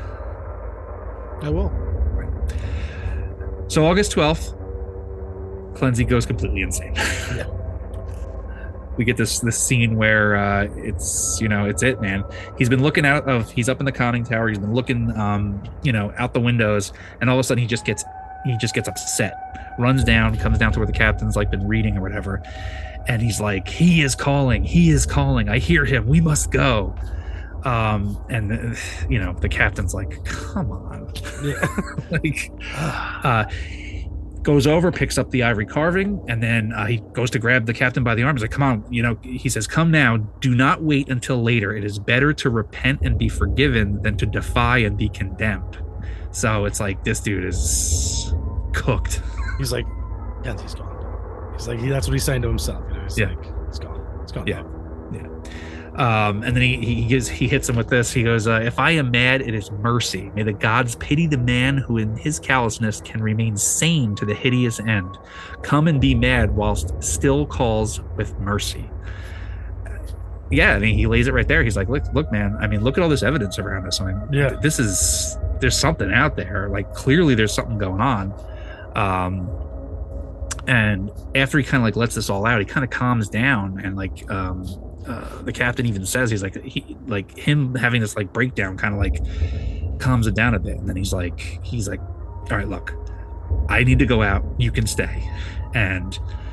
I will. Right. So August twelfth, Clancy goes completely insane. Yeah. We get this this scene where uh, it's, you know, it's it, man. He's been looking out of, he's up in the conning tower. He's been looking, um, you know, out the windows, and all of a sudden he just gets, he just gets upset, runs down, comes down to where the captain's like been reading or whatever. And he's like, he is calling, he is calling. I hear him. We must go. Um, and you know, the captain's like, come on. Yeah. like, uh, goes over, picks up the ivory carving, and then uh, he goes to grab the captain by the arm. He's like, come on, you know, he says, come now, do not wait until later. It is better to repent and be forgiven than to defy and be condemned. So it's like, this dude is cooked. He's like, yeah, he's gone. He's like, he, that's what he's saying to himself. You know, he's yeah. like, it's gone. It's gone. Yeah. Yeah. Um, and then he he gives he hits him with this. He goes, uh, if I am mad, it is mercy. May the gods pity the man who in his callousness can remain sane to the hideous end. Come and be mad whilst still calls with mercy. Yeah, I mean, he lays it right there. He's like, look, look, man, I mean, look at all this evidence around us. I mean, yeah. this is, there's something out there. Like, clearly there's something going on. Um, and after he kind of like lets this all out, he kind of calms down, and like, um, Uh, the captain even says, he's like, he like him having this like breakdown kind of like calms it down a bit, and then he's like he's like all right, look, I need to go out, you can stay. And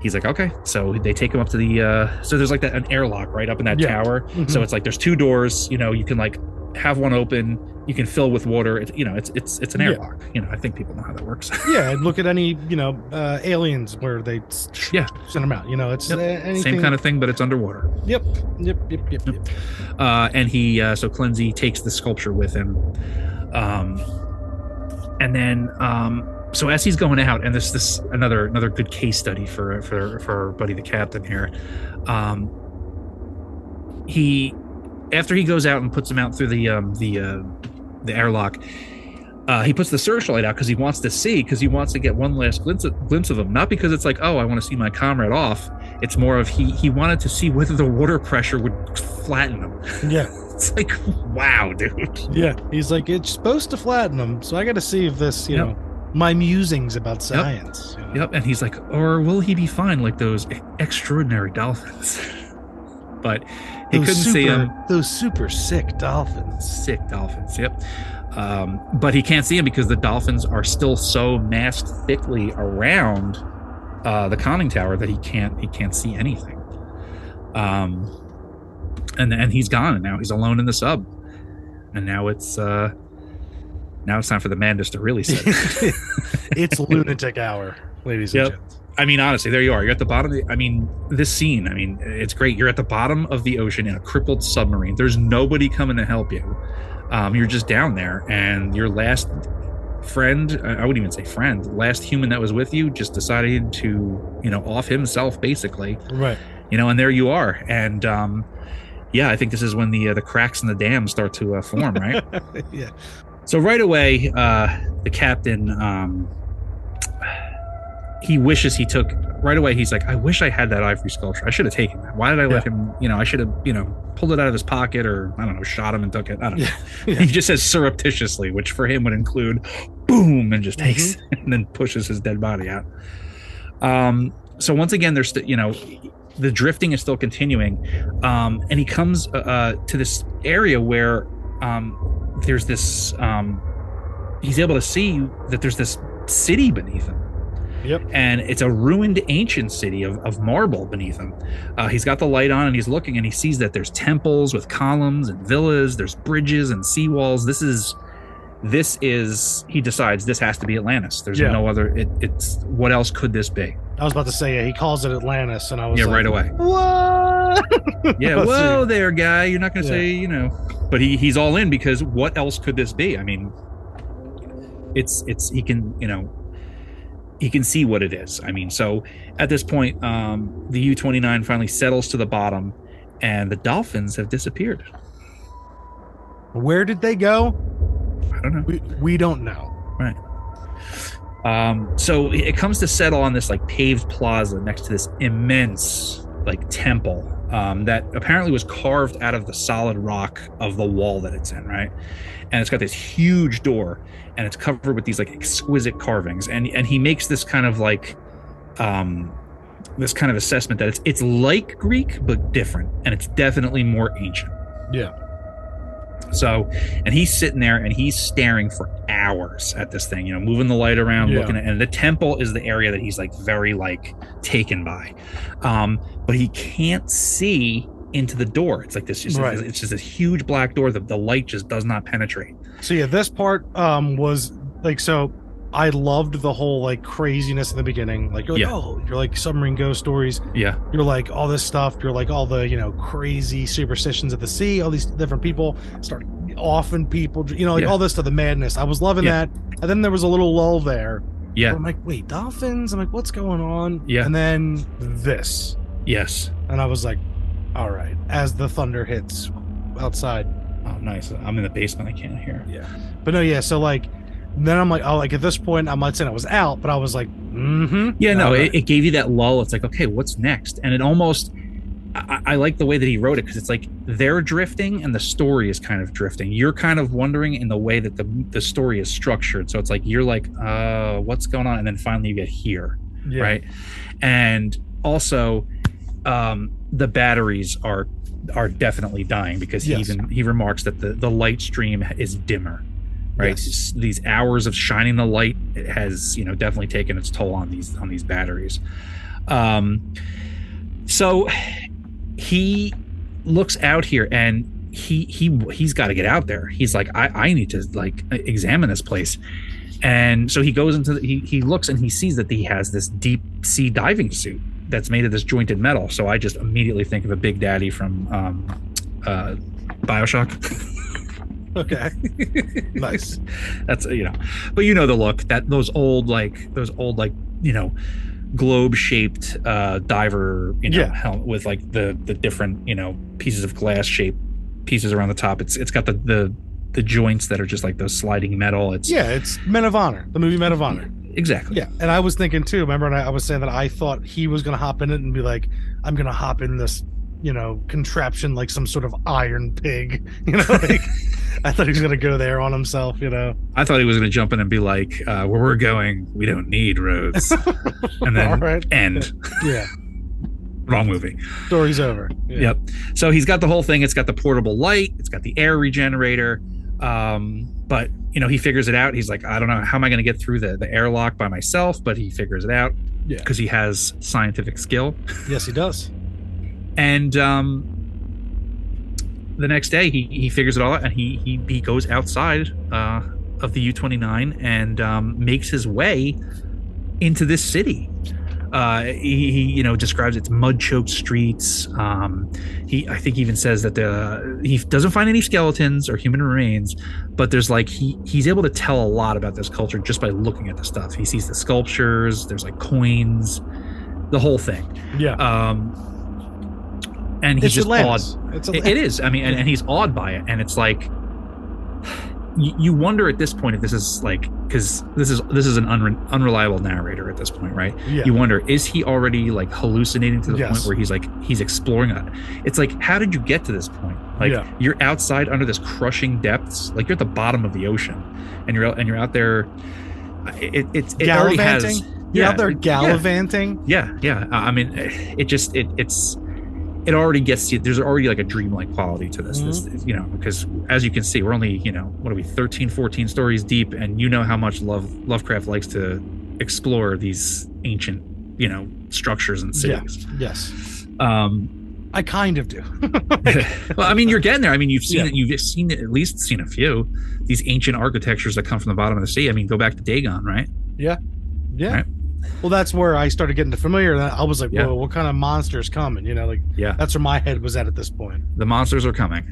he's like, okay. So they take him up to the uh so there's like that an airlock right up in that Yeah. tower. Mhm. So it's like there's two doors, you know, you can like have one open, you can fill with water. It's, you know, it's it's it's an Yeah. airlock. You know, I think people know how that works. Yeah, and look at any, you know, uh, aliens where they s- Yeah. send them out. You know, it's Yep. uh, anything. Same kind of thing, but it's underwater. Yep, yep, yep, yep, yep. Uh, and he uh, so Clinzy takes the sculpture with him, um, and then um, so as he's going out, and this this another another good case study for for for our buddy the captain here. Um, he after he goes out and puts him out through the um, the uh, the airlock. Uh, he puts the searchlight out because he wants to see, because he wants to get one last glimpse of, glimpse of him. Not because it's like, oh, I want to see my comrade off. It's more of he he wanted to see whether the water pressure would flatten him. Yeah, It's like, wow, dude. yeah. He's like, it's supposed to flatten them, so I got to see if this, you Yep. know, my musings about science. you know. Yep. And he's like, or will he be fine like those e- extraordinary dolphins? But he Those couldn't super, see him. Those super sick dolphins. Sick dolphins. Yep. Um, but he can't see him because the dolphins are still so massed thickly around uh, the conning tower that he can't he can't see anything. Um, and and he's gone, and now he's alone in the sub, and now it's uh, now it's time for the madness to really set in. It's lunatic hour, ladies Yep. and gents. I mean, honestly, there you are. You're at the bottom. Of the, I mean, this scene. I mean, it's great. You're at the bottom of the ocean in a crippled submarine. There's nobody coming to help you. Um, you're just down there, and your last friend, I wouldn't even say friend, last human that was with you just decided to, you know, off himself, basically. Right. You know, and there you are. And um, yeah, I think this is when the uh, the cracks in the dam start to uh, form, right? Yeah. So right away, uh, the captain, um, he wishes he took, right away, he's like, I wish I had that ivory sculpture. I should have taken that. Why did I let Yeah. him, you know, I should have, you know, pulled it out of his pocket, or, I don't know, shot him and took it. I don't know. Yeah. He just says surreptitiously, which for him would include boom, and just takes Mm-hmm. it and then pushes his dead body out. Um, so once again, there's, st- you know, the drifting is still continuing. Um, and he comes uh, uh, to this area where um, there's this, um, he's able to see that there's this city beneath him. Yep. And it's a ruined ancient city of, of marble beneath him. Uh, he's got the light on and he's looking, and he sees that there's temples with columns and villas, there's bridges and seawalls. This is, this is, he decides this has to be Atlantis. There's Yeah. no other, it, it's, what else could this be? I was about to say, yeah, he calls it Atlantis, and I was Yeah, like, right away. What? Yeah, Let's whoa see. there, guy. You're not going to Yeah. say, you know, but he he's all in, because what else could this be? I mean, it's, it's, he can, you know, he can see what it is. I mean, so at this point, um, the U twenty-nine finally settles to the bottom, and the dolphins have disappeared. Where did they go? I don't know. We, we don't know. Right. Um, so it comes to settle on this like paved plaza next to this immense like temple um, that apparently was carved out of the solid rock of the wall that it's in, right? And it's got this huge door, and it's covered with these like exquisite carvings. And and he makes this kind of like um, this kind of assessment that it's it's like Greek but different, and it's definitely more ancient. Yeah. So, and he's sitting there and he's staring for hours at this thing, you know, moving the light around, Yeah. looking at, and the temple is the area that he's like very like taken by. Um, but he can't see into the door. It's like this, just, Right. it's just this huge black door that the light just does not penetrate. So yeah, this part um was like, so I loved the whole like craziness in the beginning. Like, you're like, Yeah. oh, you're like submarine ghost stories. Yeah. You're like all this stuff. You're like all the, you know, crazy superstitions of the sea. All these different people start offing people. You know, like Yeah. all this to the madness. I was loving Yeah. that. And then there was a little lull there. Yeah. I'm like, wait, dolphins? I'm like, what's going on? Yeah. And then this, Yes. and I was like, all right. As the thunder hits outside. Oh, nice. I'm in the basement. I can't hear. Yeah. But no, yeah. So like, then I'm like, oh, like at this point, I'm not saying I was out, but I was like, mm-hmm. Yeah, no, All it, right. it gave you that lull. It's like, okay, what's next? And it almost, I, I like the way that he wrote it, because it's like they're drifting and the story is kind of drifting. You're kind of wondering in the way that the the story is structured. So it's like you're like, uh, what's going on? And then finally you get here, Yeah. right? And also, um, the batteries are are definitely dying, because he Yes. even he remarks that the the light stream is dimmer. Right, Yes. these hours of shining the light has, you know, definitely taken its toll on these on these batteries. Um, so he looks out here and he he he's got to get out there. He's like, I, I need to like examine this place. And so he goes into the, he he looks and he sees that he has this deep sea diving suit that's made of this jointed metal. So I just immediately think of a Big Daddy from um, uh, BioShock. Okay. Nice. That's, you know, but you know the look, that those old like those old like you know globe shaped uh diver you know Yeah. helmet with like the the different you know pieces of glass shaped pieces around the top. It's it's got the the the joints that are just like those sliding metal. It's Yeah, it's Men of Honor, the movie Men of Honor. exactly. Yeah, and I was thinking too. Remember, and I, I was saying that I thought he was gonna hop in it and be like, "I'm gonna hop in this, you know, contraption like some sort of iron pig." You know, like I thought he was gonna go there on himself. You know, I thought he was going to jump in and be like, uh, "Where we're going, we don't need roads," and then All right. end. Yeah, Wrong movie. story's over. Yeah. Yep. So he's got the whole thing. It's got the portable light. It's got the air regenerator. Um, but you know, he figures it out. He's like, I don't know, how am I going to get through the, the airlock by myself? But he figures it out Yeah. because he has scientific skill. Yes, he does. And um, the next day, he, he figures it all out, and he he, he goes outside uh, of the U twenty-nine and um, makes his way into this city. Uh, he, he, you know, describes its mud-choked streets. Um, he, I think, even says that the he doesn't find any skeletons or human remains, but there's like he he's able to tell a lot about this culture just by looking at the stuff. He sees the sculptures. There's like coins, the whole thing. Yeah. Um, and he's It's just Atlantis. awed. It's It, Atlantis. it is. I mean, and, and he's awed by it, and it's like you, you wonder at this point if this is like because this is this is an unre- unreliable narrator at this point, right? Yeah. You wonder, is he already like hallucinating to the Yes. point where he's like he's exploring it? It's like, how did you get to this point? Like Yeah. you're outside under this crushing depths, like you're at the bottom of the ocean, and you're out and you're out there. It it, it already has. Gallivanting. You're out there yeah. gallivanting. Yeah, yeah. Uh, I mean, it just it it's it already gets you. There's already like a dreamlike quality to this. Mm-hmm. This, you know, because as you can see, we're only you know what are we thirteen, fourteen stories deep, and you know how much Love Lovecraft likes to explore these ancient you know structures and cities. Yeah. Yes. Um, I kind of do. well, I mean, you're getting there. I mean, you've seen Yeah. it. You've seen it, at least seen a few these ancient architectures that come from the bottom of the sea. I mean, go back to Dagon, right? Yeah. Yeah. Right. Well, that's where I started getting familiar. And I was like, Yeah. whoa, what kind of monster's coming? You know, like Yeah. that's where my head was at at this point. The monsters are coming.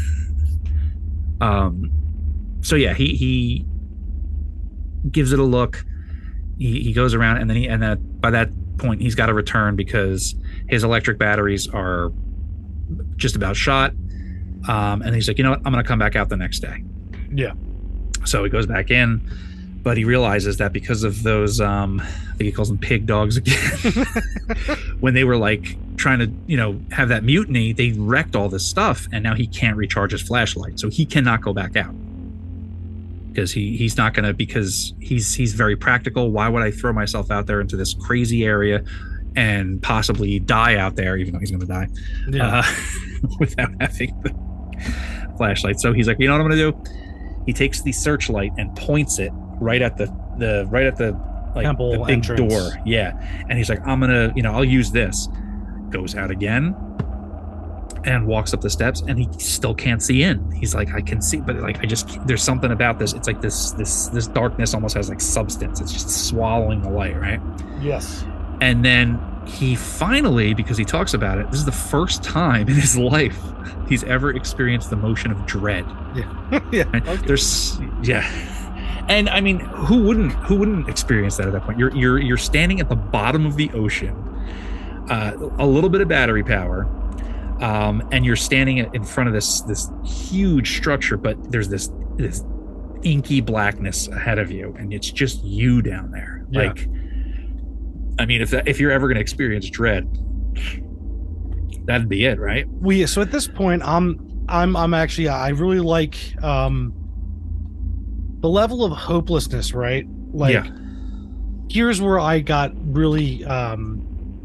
um, so yeah, he he gives it a look. He he goes around, and then he and then by that point he's got to return because his electric batteries are just about shot. Um, and he's like, you know what, I'm gonna come back out the next day. Yeah. So he goes back in, but he realizes that because of those, um, I think he calls them pig dogs again, when they were like trying to, you know, have that mutiny, they wrecked all this stuff, and now he can't recharge his flashlight, so he cannot go back out because he he's not gonna because he's he's very practical. Why would I throw myself out there into this crazy area and possibly die out there, even though he's gonna die, Yeah. uh, without having the flashlight? So he's like, you know what I'm gonna do? He takes the searchlight and points it right at the the right at the like Temple the big entrance. door. Yeah. And he's like, I'm gonna, you know, I'll use this. Goes out again and walks up the steps, and he still can't see in. He's like, I can see, but like I just there's something about this. It's like this this this darkness almost has like substance. It's just swallowing the light, right? Yes. And then he finally, because he talks about it, this is the first time in his life he's ever experienced the motion of dread. Yeah. yeah. Right? Okay. There's yeah. And I mean, who wouldn't who wouldn't experience that at that point? You're you're you're standing at the bottom of the ocean, uh, a little bit of battery power, um, and you're standing in front of this this huge structure, but there's this this inky blackness ahead of you, and it's just you down there. Yeah. Like, I mean, if that, if you're ever going to experience dread, that'd be it, right? We so at this point, I'm I'm I'm actually I really like um the level of hopelessness, right? Like Yeah. here's where I got really um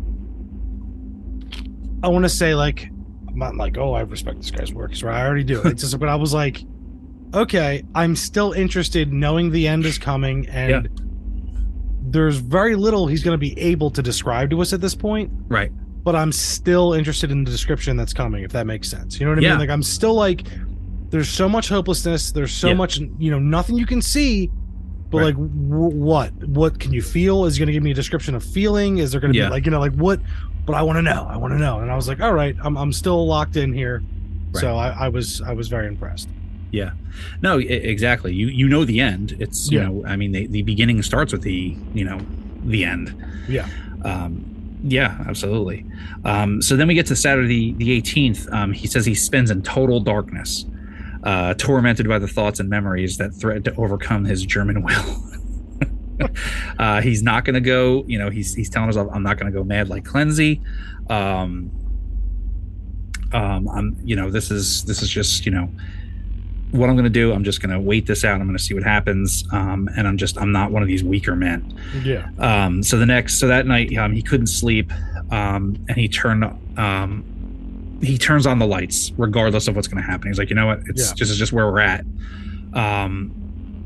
I want to say like I'm not like, oh, I respect this guy's work, so I already do. It's just but I was like, okay, I'm still interested knowing the end is coming, and there's very little he's going to be able to describe to us at this point. Right. But I'm still interested in the description that's coming, if that makes sense. You know what I Yeah. mean? Like, I'm still like, there's so much hopelessness. There's so Yeah. much, you know, nothing you can see. But Right. like, w- what? What can you feel? Is he going to give me a description of feeling? Is there going to Yeah. be like, you know, like what? But I want to know. I want to know. And I was like, all right, I'm I'm still locked in here. Right. So I, I was I was very impressed. Yeah. No, I- exactly. You you know the end. It's, you Yeah. know, I mean, the, the beginning starts with the, you know, the end. Yeah. Um, yeah, absolutely. Um, so then we get to Saturday the eighteenth. Um, he says he spends in total darkness, uh, tormented by the thoughts and memories that threaten to overcome his German will. uh, he's not going to go, you know, he's, he's telling himself, I'm not going to go mad like Cleansey. Um, um, I'm, you know, this is, this is just, you know, what I'm going to do. I'm just going to wait this out. I'm going to see what happens. Um, and I'm just, I'm not one of these weaker men. Yeah. Um, so the next, so that night, um, he couldn't sleep. Um, and he turned, um, he turns on the lights regardless of what's going to happen. He's like, you know what? It's Yeah. just, it's just where we're at. Um,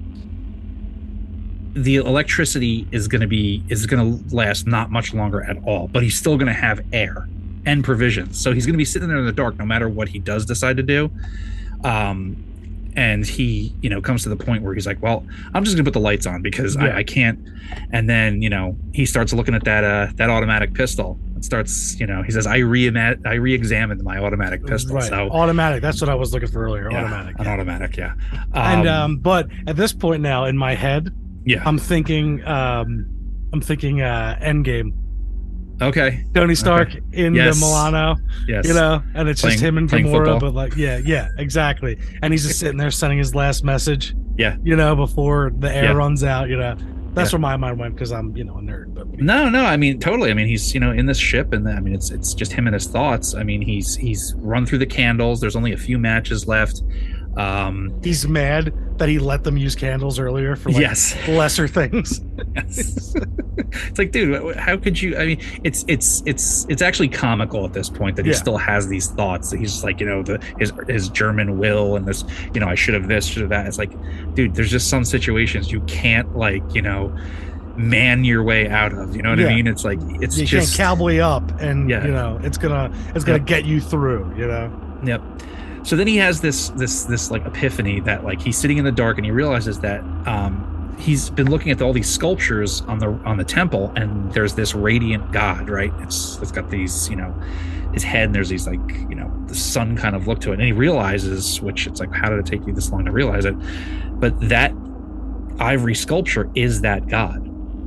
the electricity is going to be, is going to last not much longer at all, but he's still going to have air and provisions. So he's going to be sitting there in the dark, no matter what he does decide to do. Um, and he, you know, comes to the point where he's like, well, I'm just gonna put the lights on because Yeah. I, I can't. And then, you know, he starts looking at that, uh, that automatic pistol and starts, you know, he says, I re I re-examined my automatic pistol. Right. So Automatic. That's what I was looking for earlier. yeah, Automatic. an automatic. Yeah. And um, but at this point now in my head, yeah. I'm thinking, um, I'm thinking, uh, Endgame. Okay. Tony Stark Okay. in Yes. the Milano, Yes. you know, and it's Playing- just him and playing Gamora, football. but like, yeah, yeah, exactly. And he's just sitting there sending his last message, Yeah. you know, before the air Yeah. runs out, you know. That's Yeah. where my mind went because I'm, you know, a nerd. But No, no. I mean, totally. I mean, he's, you know, in this ship, and I mean, it's it's just him and his thoughts. I mean, he's he's run through the candles. There's only a few matches left. Um, he's mad that he let them use candles earlier for like yes. lesser things. Yes. It's like, dude, how could you? I mean, it's it's it's it's actually comical at this point that he Yeah. still has these thoughts. That he's just like, you know, the his his German will and this, you know, I should have this, should have that. It's like, dude, there's just some situations you can't, like, you know, man your way out of. You know what Yeah. I mean? It's like, it's You just can't cowboy up, and Yeah. you know it's gonna it's gonna Yep. get you through. You know. Yep. So then he has this this this like epiphany that, like, he's sitting in the dark and he realizes that um he's been looking at all these sculptures on the on the temple, and there's this radiant god, right? It's it's got these, you know, his head, and there's these, like, you know, the sun kind of look to it, and he realizes, which it's like, how did it take you this long to realize it? But that ivory sculpture is that god.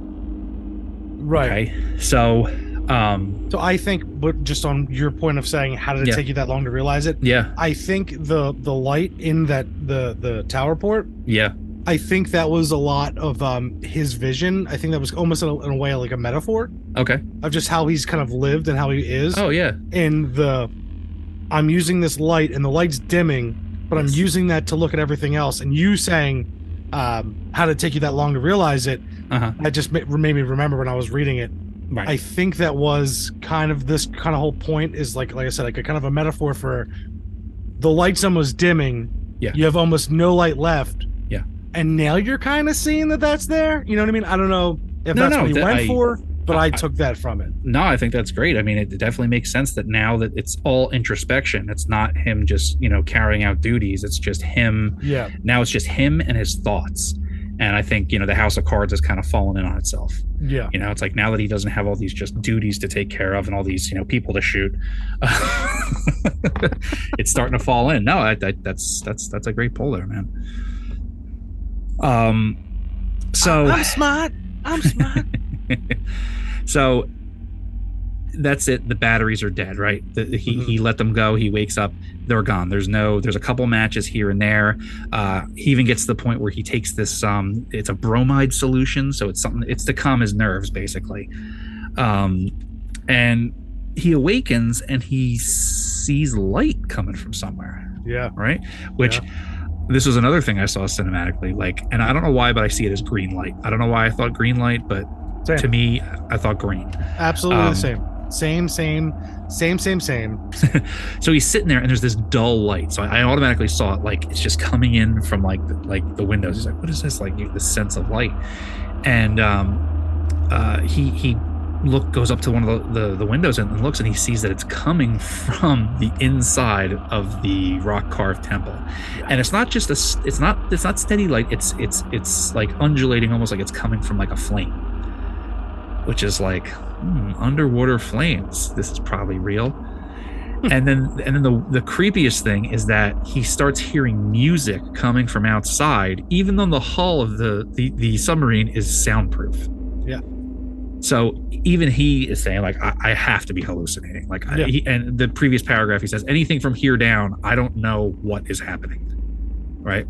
Right. Okay. So um So I think, but just on your point of saying, how did it Yeah. take you that long to realize it? yeah, I think the the light in that the the tower port, yeah, I think that was a lot of um his vision. I think that was almost in a, in a way like a metaphor okay. of just how he's kind of lived and how he is. Oh yeah. In the, I'm using this light and the light's dimming, but I'm Yes. using that to look at everything else. And you saying, um, how did it take you that long to realize it? Uh-huh. That just ma- made me remember when I was reading it. Right. I think that was kind of this kind of whole point is like, like I said, like a kind of a metaphor for the light's almost dimming. Yeah. You have almost no light left. Yeah. And now you're kind of seeing that that's there. You know what I mean? I don't know if No, that's no, what he that- went I- for, but I, I- took that from it. No, I think that's great. I mean, it definitely makes sense that now that it's all introspection, it's not him just, you know, carrying out duties. It's just him. Yeah. Now it's just him and his thoughts. And I think, you know, the House of Cards has kind of fallen in on itself. Yeah. You know, it's like, now that he doesn't have all these just duties to take care of and all these, you know, people to shoot, it's starting to fall in. No, I, I, that's that's that's a great pull there, man. Um, so I'm smart. I'm smart. so that's it. The batteries are dead, right? The, he Mhm. he let them go. He wakes up. They're gone. There's no. There's a couple matches here and there. Uh, he even gets to the point where he takes this. Um, it's a bromide solution, so it's something. It's to calm his nerves, basically. Um, and he awakens and he sees light coming from somewhere, Yeah. right? Which. This was another thing I saw cinematically, like, and I don't know why, but I see it as green light. I don't know why I thought green light, but Same. to me, I thought green. Absolutely Um, the same. Same, same, same, same, same. So he's sitting there, and there's this dull light. So I automatically saw it, like, it's just coming in from like the, like the windows. He's like, "What is this?" Like, you- this sense of light, and um, uh, he he look goes up to one of the, the, the windows and looks, and he sees that it's coming from the inside of the rock carved temple. And it's not just a it's not it's not steady light. It's it's it's like undulating, almost like it's coming from like a flame, which is like hmm, underwater flames. This is probably real. and then and then the the creepiest thing is that he starts hearing music coming from outside, even though the hull of the the, the submarine is soundproof. Yeah. So even he is saying, like, I, I have to be hallucinating. Like, yeah. I, he, and the previous paragraph, he says, anything from here down, I don't know what is happening. Right.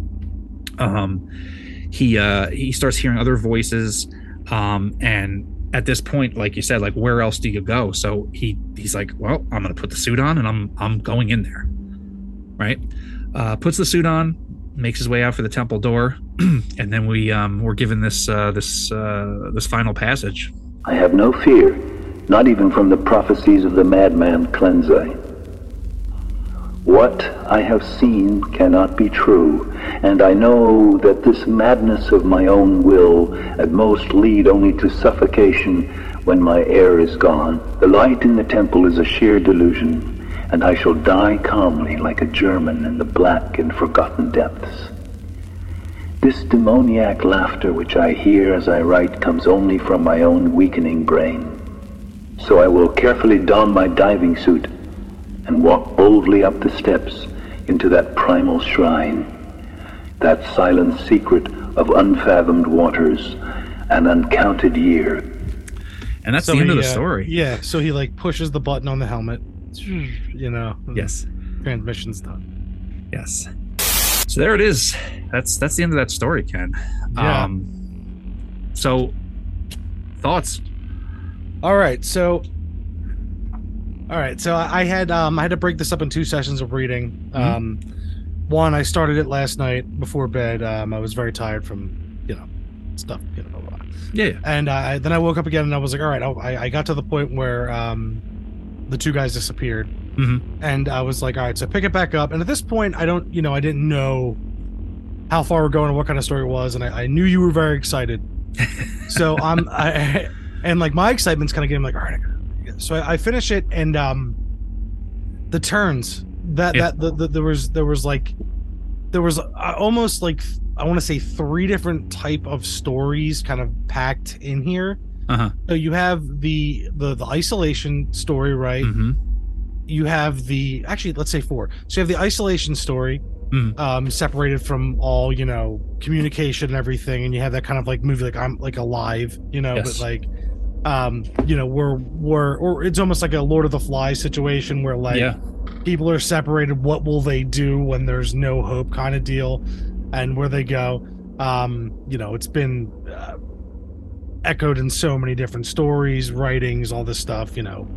Um, he uh, he starts hearing other voices, um, and at this point, like you said, like, where else do you go? So he he's like, well, I'm gonna put the suit on, and I'm I'm going in there. Right. Uh, puts the suit on, makes his way out for the temple door, and then we um, we're given this uh, this uh, this final passage. I have no fear, not even from the prophecies of the madman Cleansai. What I have seen cannot be true, and I know that this madness of my own will at most lead only to suffocation when my air is gone. The light in the temple is a sheer delusion, and I shall die calmly like a German in the black and forgotten depths. This demoniac laughter which I hear as I write comes only from my own weakening brain. So I will carefully don my diving suit and walk boldly up the steps into that primal shrine, that silent secret of unfathomed waters, an uncounted year. And that's so the end he, of the uh, story. Yeah, so he like pushes the button on the helmet, you know. Yes. Transmission's done. Yes. So there it is. That's that's the end of that story, Ken. Yeah. Um, so, thoughts? All right, so all right, so I had um I had to break this up in two sessions of reading. Mm-hmm. Um, one, I started it last night before bed. Um, I was very tired from you know stuff, you know. Blah, blah. Yeah. And I, then I woke up again, and I was like, all right, I, I got to the point where um the two guys disappeared. Mm-hmm. And I was like, all right, so pick it back up. And at this point, I don't, you know, I didn't know how far we're going or what kind of story it was. And I, I knew you were very excited. So I'm, I, and like my excitement's kind of getting like, all right, I gotta, so I, I finish it. And um, the turns that, yeah. that, the, the, there was, there was like, there was uh, almost like, I want to say three different type of stories kind of packed in here. Uh-huh. So you have the, the, the isolation story, right? Mm-hmm. You have the actually let's say four. So you have the isolation story, mm. um, separated from all you know communication and everything, and you have that kind of like movie like I'm like alive, you know, yes. but like, um, you know, we're we're or it's almost like a Lord of the Flies situation where like yeah. people are separated. What will they do when there's no hope, kind of deal, and where they go. Um, you know, it's been uh, echoed in so many different stories, writings, all this stuff, you know.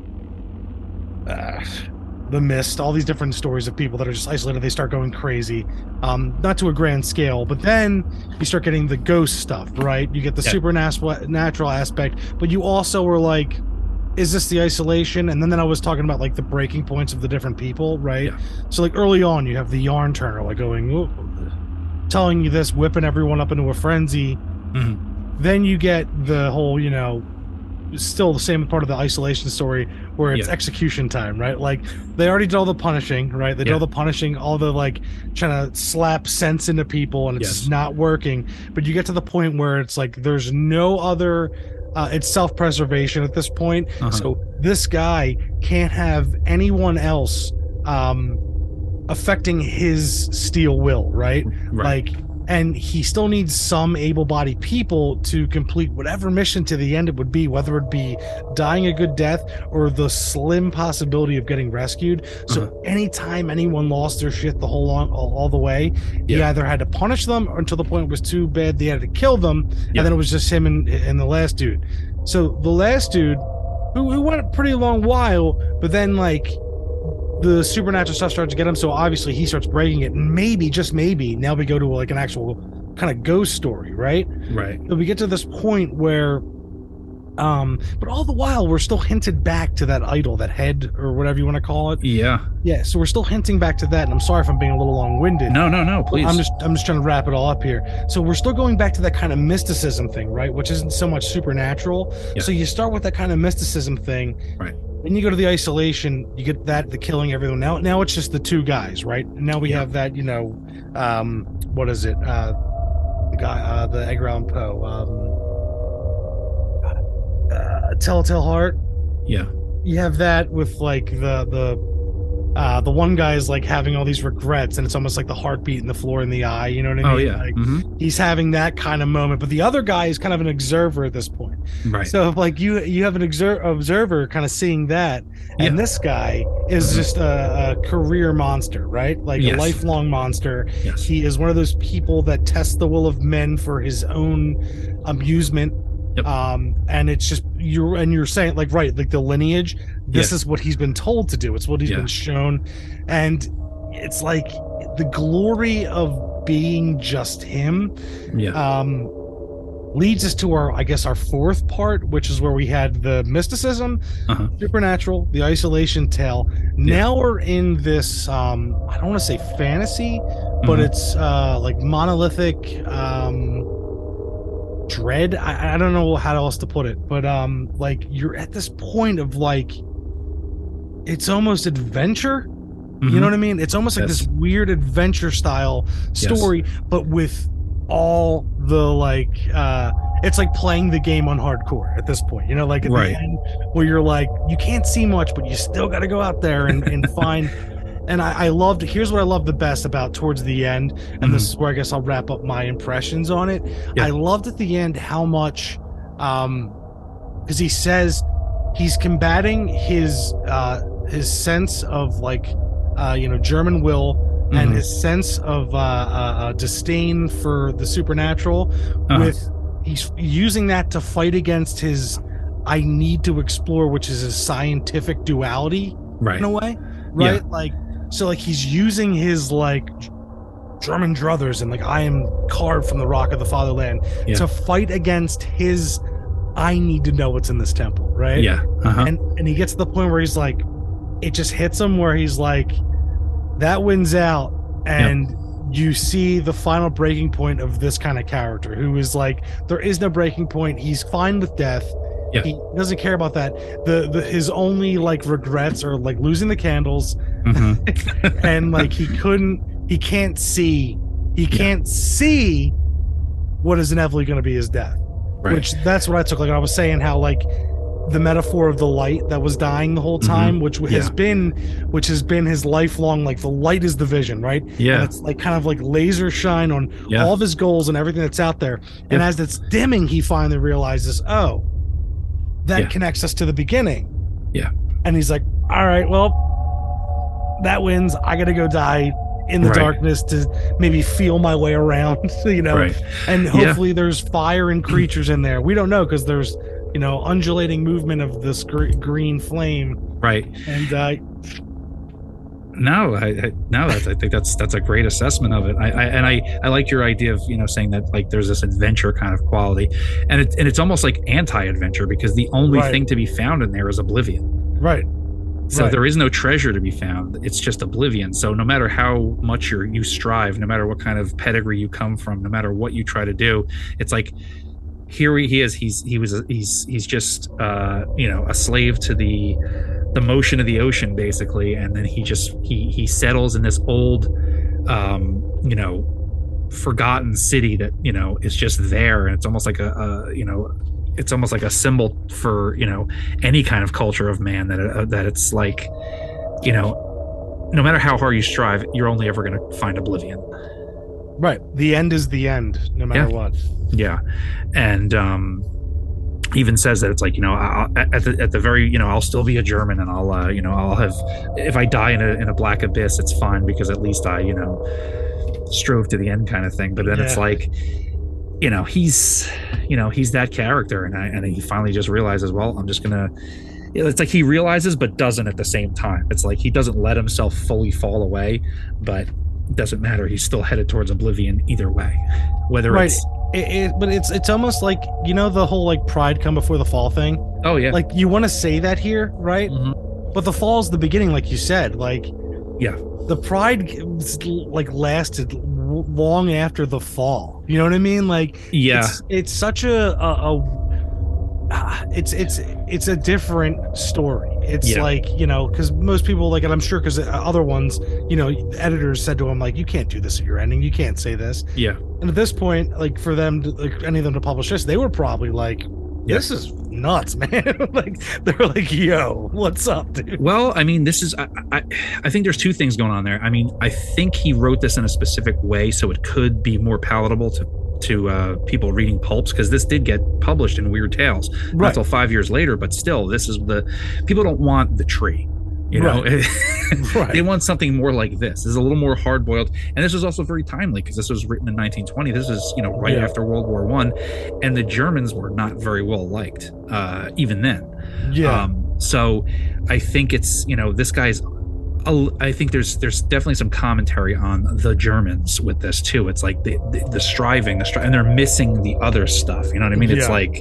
Uh, the Mist, all these different stories of people that are just isolated. They start going crazy, um, not to a grand scale, but then you start getting the ghost stuff, right? You get the yeah. supernatural natural aspect, but you also were like, is this the isolation? And then, then I was talking about like the breaking points of the different people, right? Yeah. So like early on, you have the yarn turner, like going, ooh, telling you this, whipping everyone up into a frenzy. Mm-hmm. Then you get the whole, you know, still the same part of the isolation story where it's yeah. execution time, right? Like they already did all the punishing, right? They did yeah. all the punishing, all the like trying to slap sense into people, and it's yes. just not working. But you get to the point where it's like there's no other uh, it's self-preservation at this point. Uh-huh. So this guy can't have anyone else um affecting his steel will, right? right. Like, and he still needs some able-bodied people to complete whatever mission to the end it would be, whether it be dying a good death or the slim possibility of getting rescued. So uh-huh. anytime anyone lost their shit the whole long, all, all the way, yeah. he either had to punish them or until the point it was too bad they had to kill them, yeah. and then it was just him and, and the last dude. So the last dude, who, who went a pretty long while, but then like the supernatural stuff starts to get him, so obviously he starts breaking it, and maybe, just maybe, now we go to like an actual kind of ghost story, right? Right. So we get to this point where Um, but all the while, we're still hinted back to that idol, that head, or whatever you want to call it. Yeah. Yeah. So we're still hinting back to that. And I'm sorry if I'm being a little long-winded. No, no, no, please. I'm just, I'm just trying to wrap it all up here. So we're still going back to that kind of mysticism thing, right? Which isn't so much supernatural. Yeah. So you start with that kind of mysticism thing. Right. Then you go to the isolation. You get that, the killing everyone. Now, now it's just the two guys, right? And now we Yeah. have that, you know, um, what is it? Uh, the guy, uh, the Edgar Allan Poe. Um, Uh, Telltale Heart. Yeah. You have that with like the the uh the one guy is like having all these regrets, and it's almost like the heartbeat in the floor in the eye, you know what I mean? Oh yeah. Like, Mhm. he's having that kind of moment, but the other guy is kind of an observer at this point. Right. So like you you have an exer- observer kind of seeing that, and Yeah. this guy is Mhm. just a, a career monster, right? Like Yes. a lifelong monster. Yes. He is one of those people that tests the will of men for his own amusement. Yep. Um, and it's just you're and you're saying like right, like the lineage. This Yeah. is what he's been told to do. It's what he's Yeah. been shown, and it's like the glory of being just him. Yeah. Um, leads us to our, I guess, our fourth part, which is where we had the mysticism, Uh-huh. supernatural, the isolation tale. Now we're in this. Um, I don't want to say fantasy, but Mhm. it's uh, like monolithic. Um, dread. I, I don't know how else to put it, but um, like you're at this point of like, it's almost adventure. You Mhm. know what I mean? It's almost like Yes. this weird adventure style story, but with all the like, uh, it's like playing the game on hardcore at this point. You know, like at Right. the end where you're like, you can't see much, but you still got to go out there and, and find. And I, I loved, here's what I love the best about towards the end, and this is where I guess I'll wrap up my impressions on it. Yeah. I loved at the end how much, um, because he says he's combating his uh, his sense of like, uh, you know, German will and Mhm. his sense of uh, uh, uh, disdain for the supernatural Uh-huh. with he's using that to fight against his I need to explore, which is his scientific duality Right. in a way, right? Like, so like he's using his like German druthers and like I am carved from the rock of the fatherland Yeah. to fight against his I need to know what's in this temple, right? Yeah. Uh-huh. And and he gets to the point where he's like, it just hits him where he's like, that wins out, and you see the final breaking point of this kind of character who is like, there is no breaking point. He's fine with death. Yeah. He doesn't care about that. The the his only like regrets are like losing the candles, Mhm. and like he couldn't, he can't see, he can't see what is inevitably going to be his death. Right. Which that's what I took. Like I was saying, how like the metaphor of the light that was dying the whole time, which has Yeah. been, which has been his lifelong. Like the light is the vision, right? Yeah. And it's like kind of like laser shine on Yeah. all of his goals and everything that's out there. And Yeah. as it's dimming, he finally realizes, oh, that Yeah. connects us to the beginning. Yeah. And he's like, all right, well, that wins. I got to go die in the Right. darkness to maybe feel my way around, you know, Right. and Yeah. hopefully there's fire and creatures in there. We don't know because there's, you know, undulating movement of this gr- green flame. Right. And uh, No, I, I no, that's, I think that's that's a great assessment of it. I, I and I I like your idea of, you know, saying that like there's this adventure kind of quality, and it and it's almost like anti-adventure because the only Right. thing to be found in there is oblivion. right. So Right. there is no treasure to be found. It's just oblivion. So no matter how much you you strive, no matter what kind of pedigree you come from, no matter what you try to do, it's like here he is. He's he was he's he's just uh, you know, a slave to the the motion of the ocean basically, and then he just he he settles in this old um, you know, forgotten city that, you know, is just there, and it's almost like a, a you know, it's almost like a symbol for, you know, any kind of culture of man that uh, that it's like, you know, no matter how hard you strive, you're only ever going to find oblivion. Right. The end is the end, no matter Yeah. what. Yeah, and um, even says that it's like, you know, I'll, at the at the very, you know, I'll still be a German, and I'll uh, you know, I'll have, if I die in a in a black abyss, it's fine because at least I, you know, strove to the end kind of thing. But then it's Yeah. like, you know, he's, you know, he's that character, and I, and he finally just realizes, well, I'm just gonna. It's like he realizes but doesn't at the same time. It's like he doesn't let himself fully fall away, but it doesn't matter. He's still headed towards oblivion either way, whether Right. it's it, it, but it's it's almost like, you know, the whole like pride come before the fall thing. Oh yeah. Like you want to say that here, right? Mhm. But the fall's the beginning, like you said. Like Yeah. the pride like lasted long after the fall. You know what I mean? Like Yeah. it's, it's such a, a, a it's it's it's a different story. It's Yeah. like, you know, because most people like, and I'm sure because other ones, you know, editors said to him like, you can't do this at your ending, you can't say this. Yeah. And at this point, like for them to, like any of them to publish this, they were probably like, this is nuts, man. Like they were like, yo, what's up, dude? Well, I mean, this is I, I I think there's two things going on there. I mean, I think he wrote this in a specific way so it could be more palatable to to uh, people reading pulps, because this did get published in Weird Tales not Right. until five years later. But still, this is the people don't want the tree. You know, Right. they want something more like this. This is a little more hard boiled, and this was also very timely because this was written in nineteen twenty. This is, you know, right Yeah. after World War One, and the Germans were not very well liked uh, even then. Yeah. Um, so I think it's, you know, this guy's. I think there's there's definitely some commentary on the Germans with this too. It's like the the, the striving, the stri- and they're missing the other stuff. You know what I mean? It's Yeah. like,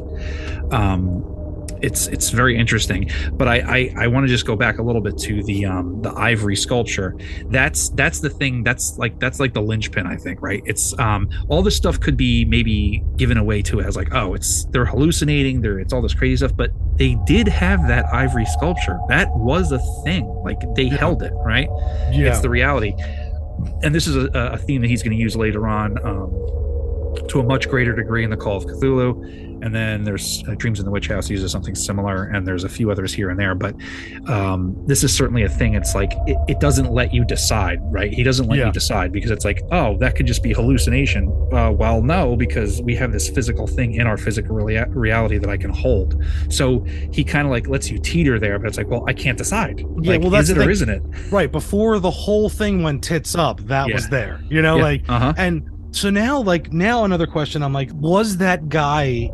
um, it's it's very interesting. But I I, I want to just go back a little bit to the um the ivory sculpture. That's that's the thing. That's like that's like the linchpin, I think. Right? It's um all this stuff could be maybe given away to as like, oh, it's they're hallucinating. They're it's all this crazy stuff, but they did have that ivory sculpture. That was a thing. Like they Yeah. held it, right? yeah. It's the reality. And this is a, a theme that he's going to use later on um, to a much greater degree in the Call of Cthulhu. And then there's uh, Dreams in the Witch House uses something similar, and there's a few others here and there. But um, this is certainly a thing. It's like it, it doesn't let you decide, right? He doesn't let Yeah. you decide because it's like, oh, that could just be hallucination. Uh, well, no, because we have this physical thing in our physical rea- reality that I can hold. So he kind of like lets you teeter there, but it's like, well, I can't decide. Yeah, Like, well, that's is it the or thing. isn't it? Right. Before the whole thing went tits up, that Yeah. was there. You know, Yeah. like Uh huh. and so now like now another question, I'm like, was that guy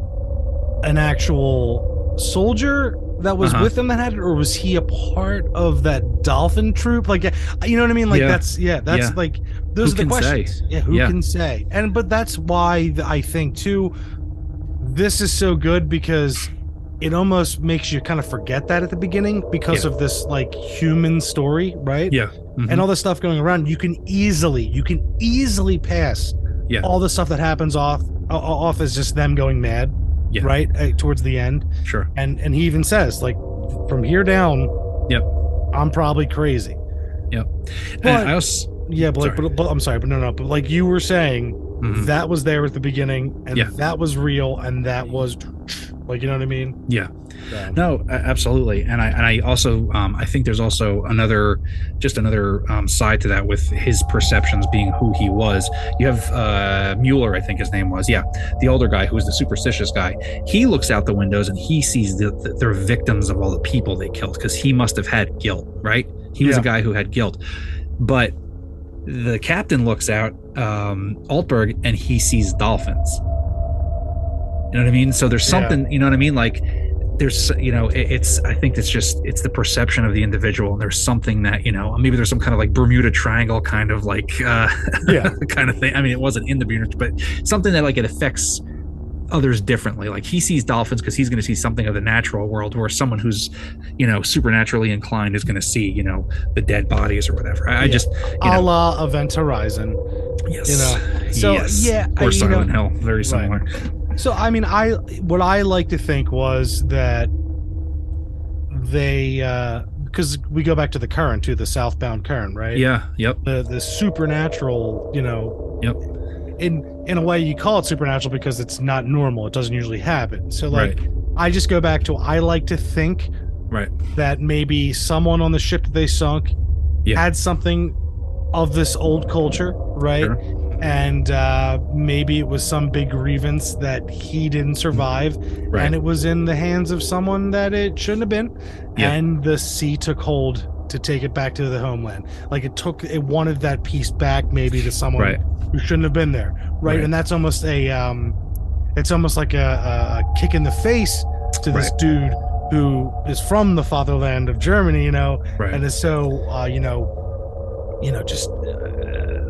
an actual soldier that was Uh-huh. with him that had it, or was he a part of that dolphin troop? Like, you know what I mean? Like Yeah. that's yeah, that's Yeah. like those Who are the can say? questions. Yeah, who Yeah. can say? And but that's why th- I think too, this is so good because it almost makes you kind of forget that at the beginning because Yeah. of this like human story, right? Yeah. Mhm. And all this stuff going around, you can easily, you can easily pass Yeah. all the stuff that happens off o- off as just them going mad, Yeah. right? Uh, towards the end, Sure. and and he even says like, from here down, Yep. I'm probably crazy. Yep. But- And I also, Yeah, but like, Sorry. but, but I'm sorry, but no, no, but like you were saying, Mhm. that was there at the beginning, and Yeah. that was real, and that was like, you know what I mean? yeah. So, No, a- absolutely. And I and I also um, I think there's also another just another um, side to that with his perceptions being who he was. You have uh, Mueller, I think his name was. Yeah, the older guy who was the superstitious guy. He looks out the windows and he sees the, the, they're victims of all the people they killed because he must have had guilt, right? He was Yeah. a guy who had guilt. But the captain looks out, um, Altberg, and he sees dolphins. You know what I mean? So there's Yeah. something, you know what I mean? Like there's, you know, it, it's, I think it's just, it's the perception of the individual. And there's something that, you know, maybe there's some kind of like Bermuda Triangle kind of like, uh, Yeah. kind of thing. I mean, it wasn't in the Bermuda, but something that like it affects others differently. Like he sees dolphins because he's going to see something of the natural world, where someone who's, you know, supernaturally inclined is going to see, you know, the dead bodies or whatever. I, I Yeah. just, you a know, la Event Horizon. yes, you know, so, yes. yeah, I- or you Silent know- Hill, very similar. So I mean, I what I like to think was that they uh because we go back to the current, to the southbound current, right? Yeah. Yep. The the supernatural, you know. Yep. In in a way, you call it supernatural because it's not normal. It doesn't usually happen. So like, Right. I just go back to I like to think Right. that maybe someone on the ship that they sunk Yeah. had something of this old culture, right? Sure. And uh, maybe it was some big grievance that he didn't survive, Right. and it was in the hands of someone that it shouldn't have been, Yeah. and the sea took hold to take it back to the homeland. Like it took, it wanted that piece back, maybe to someone Right. who shouldn't have been there, right? Right. And that's almost a, um, it's almost like a, a kick in the face to this Right. dude who is from the fatherland of Germany, you know, Right. and is so, uh, you know, you know, just uh,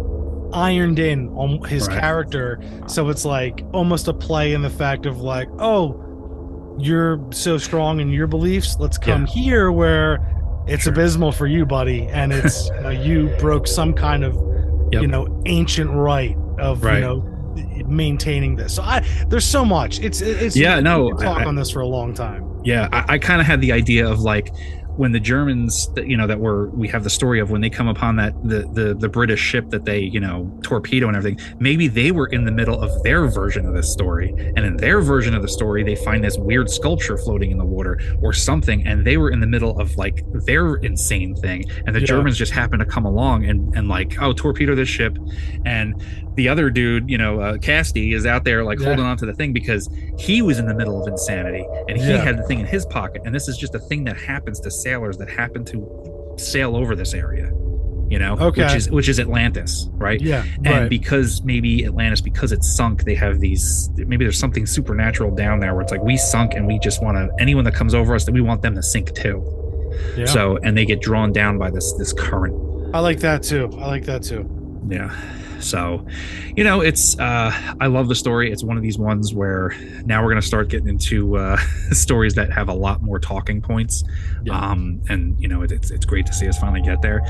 ironed in on his Right. character, so it's like almost a play in the fact of like, oh, you're so strong in your beliefs, let's come Yeah. here where it's Sure. abysmal for you, buddy, and it's you, know, you broke some kind of Yep. you know ancient right of Right. you know maintaining this. So I there's so much. It's it's Yeah, no, we could talk I- on this for a long time. Yeah, I, I kind of had the idea of like when the Germans, that, you know, that were we have the story of when they come upon that the the the British ship that they you know torpedo and everything. Maybe they were in the middle of their version of this story, and in their version of the story, they find this weird sculpture floating in the water or something, and they were in the middle of like their insane thing, and the Yeah. Germans just happened to come along and and like oh torpedo this ship, and the other dude, you know, uh, Casti is out there like Yeah. holding on to the thing because he was in the middle of insanity and he Yeah. had the thing in his pocket, and this is just a thing that happens to sailors that happen to sail over this area, you know, Okay. which is which is Atlantis, right? Yeah, And right. because maybe Atlantis, because it's sunk, they have these. Maybe there's something supernatural down there where it's like we sunk and we just want to anyone that comes over us that we want them to sink too. Yeah. So and they get drawn down by this this current. I like that too. I like that too. Yeah. So, you know, it's uh I love the story. It's one of these ones where now we're gonna start getting into uh stories that have a lot more talking points. Yeah. Um and you know it, it's it's great to see us finally get there.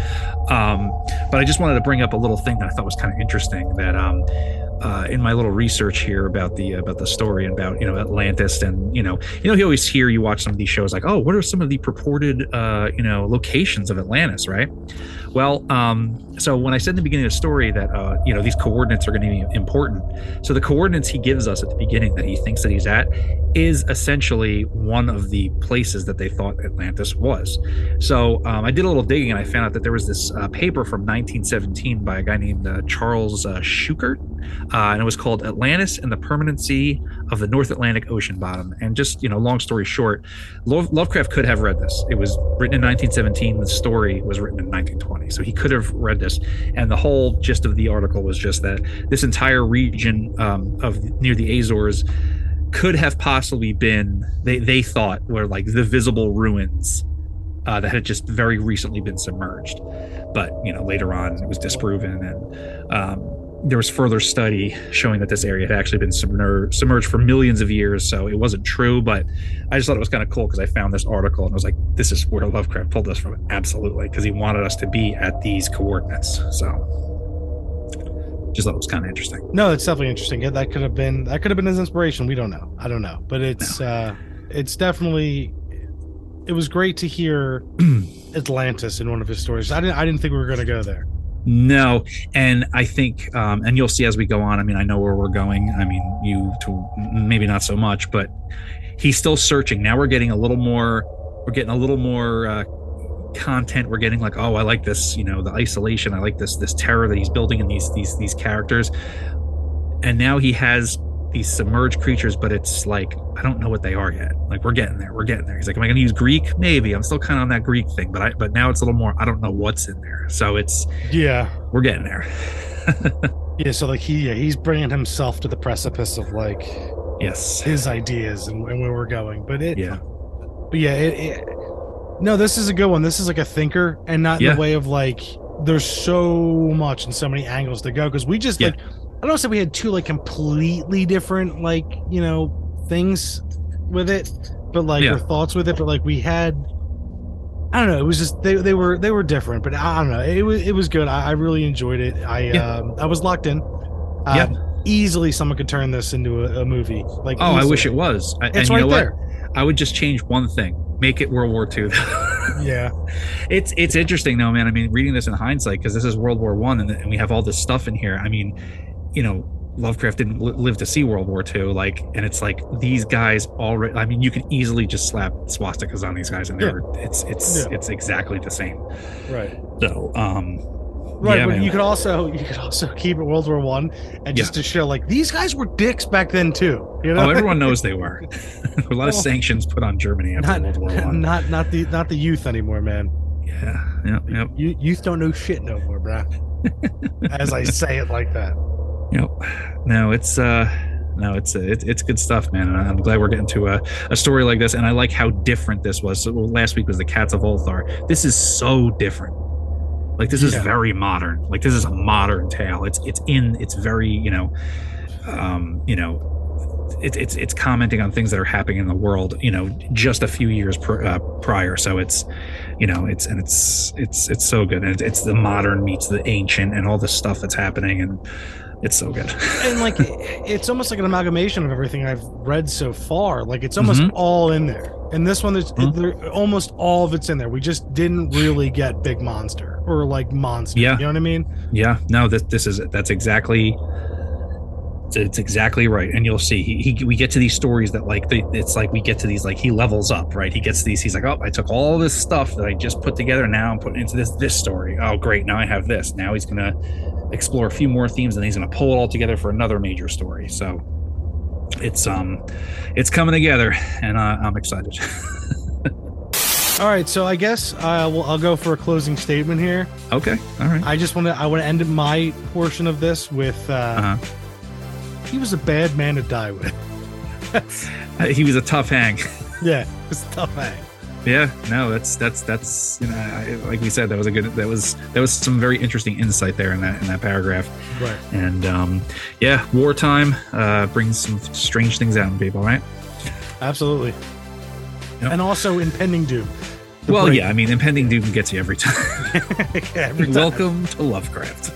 Um but I just wanted to bring up a little thing that I thought was kind of interesting that um uh, in my little research here about the about the story and about you know Atlantis and you know you know you always hear you watch some of these shows like oh what are some of the purported uh you know locations of Atlantis, right? Well, um, so when I said in the beginning of the story that uh, you know these coordinates are going to be important, so the coordinates he gives us at the beginning that he thinks that he's at is essentially one of the places that they thought Atlantis was. So um, I did a little digging and I found out that there was this uh, paper from nineteen seventeen by a guy named uh, Charles uh, Schuchert, uh, and it was called Atlantis and the Permanency of the North Atlantic Ocean Bottom. And just you know, long story short, Lo- Lovecraft could have read this. It was written in nineteen seventeen. The story was written in nineteen twenty. So he could have read this, and the whole gist of the article was just that this entire region um, of near the Azores could have possibly been they they thought were like the visible ruins uh, that had just very recently been submerged, but you know later on it was disproven, and um, there was further study showing that this area had actually been submer- submerged for millions of years. So it wasn't true, but I just thought it was kind of cool because I found this article and I was like, this is where Lovecraft pulled us from. Absolutely. Because he wanted us to be at these coordinates. So just thought it was kind of interesting. No, it's definitely interesting. Yeah, that could have been that could have been his inspiration. We don't know. I don't know, but it's No. uh, it's definitely. It was great to hear Atlantis in one of his stories. I didn't. I didn't think we were going to go there. No, and I think, um, and you'll see as we go on. I mean, I know where we're going. I mean, you to maybe not so much, but he's still searching. Now we're getting a little more. We're getting a little more uh, content. We're getting like, oh, I like this. You know, the isolation. I like this. This terror that he's building in these these these characters. And now he has these submerged creatures, but it's like I don't know what they are yet. Like we're getting there. We're getting there. He's like, am I going to use Greek? Maybe. I'm still kind of on that Greek thing, but I but now it's a little more. I don't know what's in there. So it's Yeah. we're getting there. Yeah. So like he yeah, he's bringing himself to the precipice of like Yes. his ideas and, and where we're going. But it. Yeah. But yeah. It, it. No, this is a good one. This is like a thinker, and not in Yeah. the way of like there's so much and so many angles to go because we just Yeah. like. I don't say we had two like completely different like you know things with it, but like Yeah. or thoughts with it, but like we had. I don't know. It was just they, they were they were different, but I don't know. It was it was good. I, I really enjoyed it. I Yeah. um I was locked in. Uh, Yeah. Easily, someone could turn this into a, a movie. Like Oh, I easily. wish it was. I, It's and you right know there. what? I would just change one thing. Make it World War Two. Yeah. It's it's interesting though, man. I mean, reading this in hindsight because this is World War One, and, and we have all this stuff in here. I mean, you know, Lovecraft didn't li- live to see World War Two. Like, and it's like these guys already. I mean, you can easily just slap swastikas on these guys, and they're it's it's Yeah. it's exactly the same. Right. So, um, Right, yeah, but man. you could also you could also keep it World War One, and just to show like these guys were dicks back then too. You know, Oh, everyone knows they were. There were a lot of Well, sanctions put on Germany after not World War One. not not the not the youth anymore, man. Yeah, yep, yep, You, youth don't know shit no more, bruh. As I say it like that. yep. No, it's uh, no, it's uh, it's it's good stuff, man. And I'm glad we're getting to a, a story like this, and I like how different this was. So well, last week was the Cats of Ulthar. This is so different. Like this is Yeah. very modern. Like this is a modern tale. It's it's in it's very, you know, um, you know, it, it's it's commenting on things that are happening in the world, you know, just a few years pr- uh, prior. So it's, you know, it's and it's it's it's so good. And it's, it's the modern meets the ancient and all this stuff that's happening, and it's so good. And like it's almost like an amalgamation of everything I've read so far. Like it's almost Mhm. all in there. And this one, there's Mhm. there, almost all of it's in there. We just didn't really get big monster or like monster. Yeah. You know what I mean? Yeah, no, this this is that's exactly. It's exactly right, and you'll see. He, he we get to these stories that like the, it's like we get to these like he levels up, right? He gets these. He's like, oh, I took all this stuff that I just put together, and now I'm putting into this this story. Oh, great! Now I have this. Now he's gonna explore a few more themes, and he's gonna pull it all together for another major story. So it's um, it's coming together, and uh, I'm excited. All right, so I guess uh, well, I'll go for a closing statement here. Okay, all right. I just want to I want to end my portion of this with uh, Uh-huh. he was a bad man to die with. Uh, he was a tough hang. Yeah, it's a tough hang. Yeah, no, that's that's that's you know, I, like we said, that was a good. That was that was some very interesting insight there in that in that paragraph. Right. And um, yeah, wartime uh, brings some strange things out in people, right? Absolutely. Yep. And also impending doom. The Well, break. yeah, I mean, impending doom gets you every time. Every time. Welcome to Lovecraft.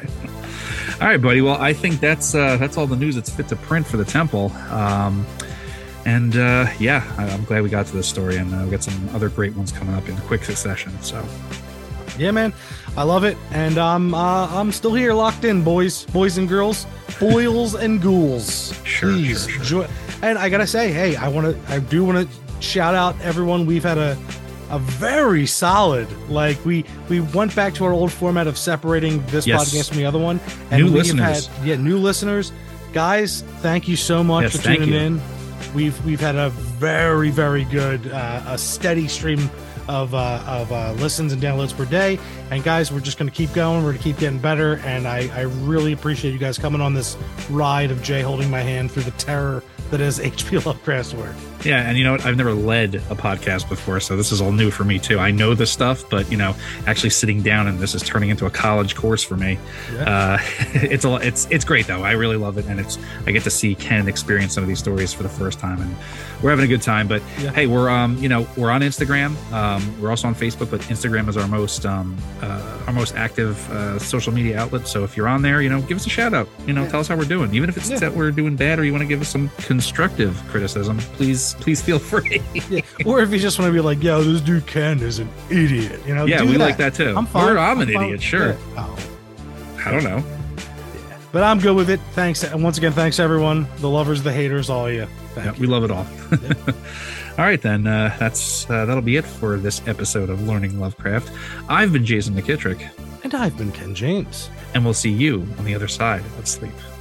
All right, buddy. Well, I think that's uh, that's all the news that's fit to print for the temple. Um, and uh, yeah, I, I'm glad we got to this story, and uh, we got some other great ones coming up in quick succession. So Yeah, man, I love it, and um, uh, I'm still here, locked in, boys, boys and girls, boils and ghouls. Sure, Please, sure, sure. join. And I gotta say, hey, I want to, I do want to shout out everyone. We've had a, a very solid, like we we went back to our old format of separating this Yes. podcast from the other one, and New we've listeners. had yeah new listeners, guys. Thank you so much Yes, for thank tuning you. in. We've we've had a very very good uh, a steady stream of uh, of uh, listens and downloads per day. And guys, we're just going to keep going. We're going to keep getting better. And I, I really appreciate you guys coming on this ride of Jay holding my hand through the terror that is H P Lovecraft's work. yeah, and you know what? I've never led a podcast before, so this is all new for me too. I know this stuff, but you know, actually sitting down and this is turning into a college course for me. Yeah. Uh, it's a it's it's great though. I really love it, and it's I get to see Ken experience some of these stories for the first time, and we're having a good time. But Yeah. hey, we're um you know we're on Instagram. Um, we're also on Facebook, but Instagram is our most um uh, our most active uh, social media outlet. So if you're on there, you know, give us a shout out. You know, Yeah. tell us how we're doing, even if it's Yeah. that we're doing bad or you want to give us some constructive criticism. Please please feel free. Yeah. Or if you just want to be like, yo, this dude Ken is an idiot. You know, Yeah, do we like that too. I'm fine. Or I'm an fine. idiot, sure. Yeah. Oh. I don't know. But I'm good with it. Thanks. And once again, thanks everyone. The lovers, the haters, all of you. Thank Yeah, you. we love it all. All right, then. Uh, that's uh, that'll be it for this episode of Learning Lovecraft. I've been Jason McKittrick, And I've been Ken James. and we'll see you on the other side of sleep.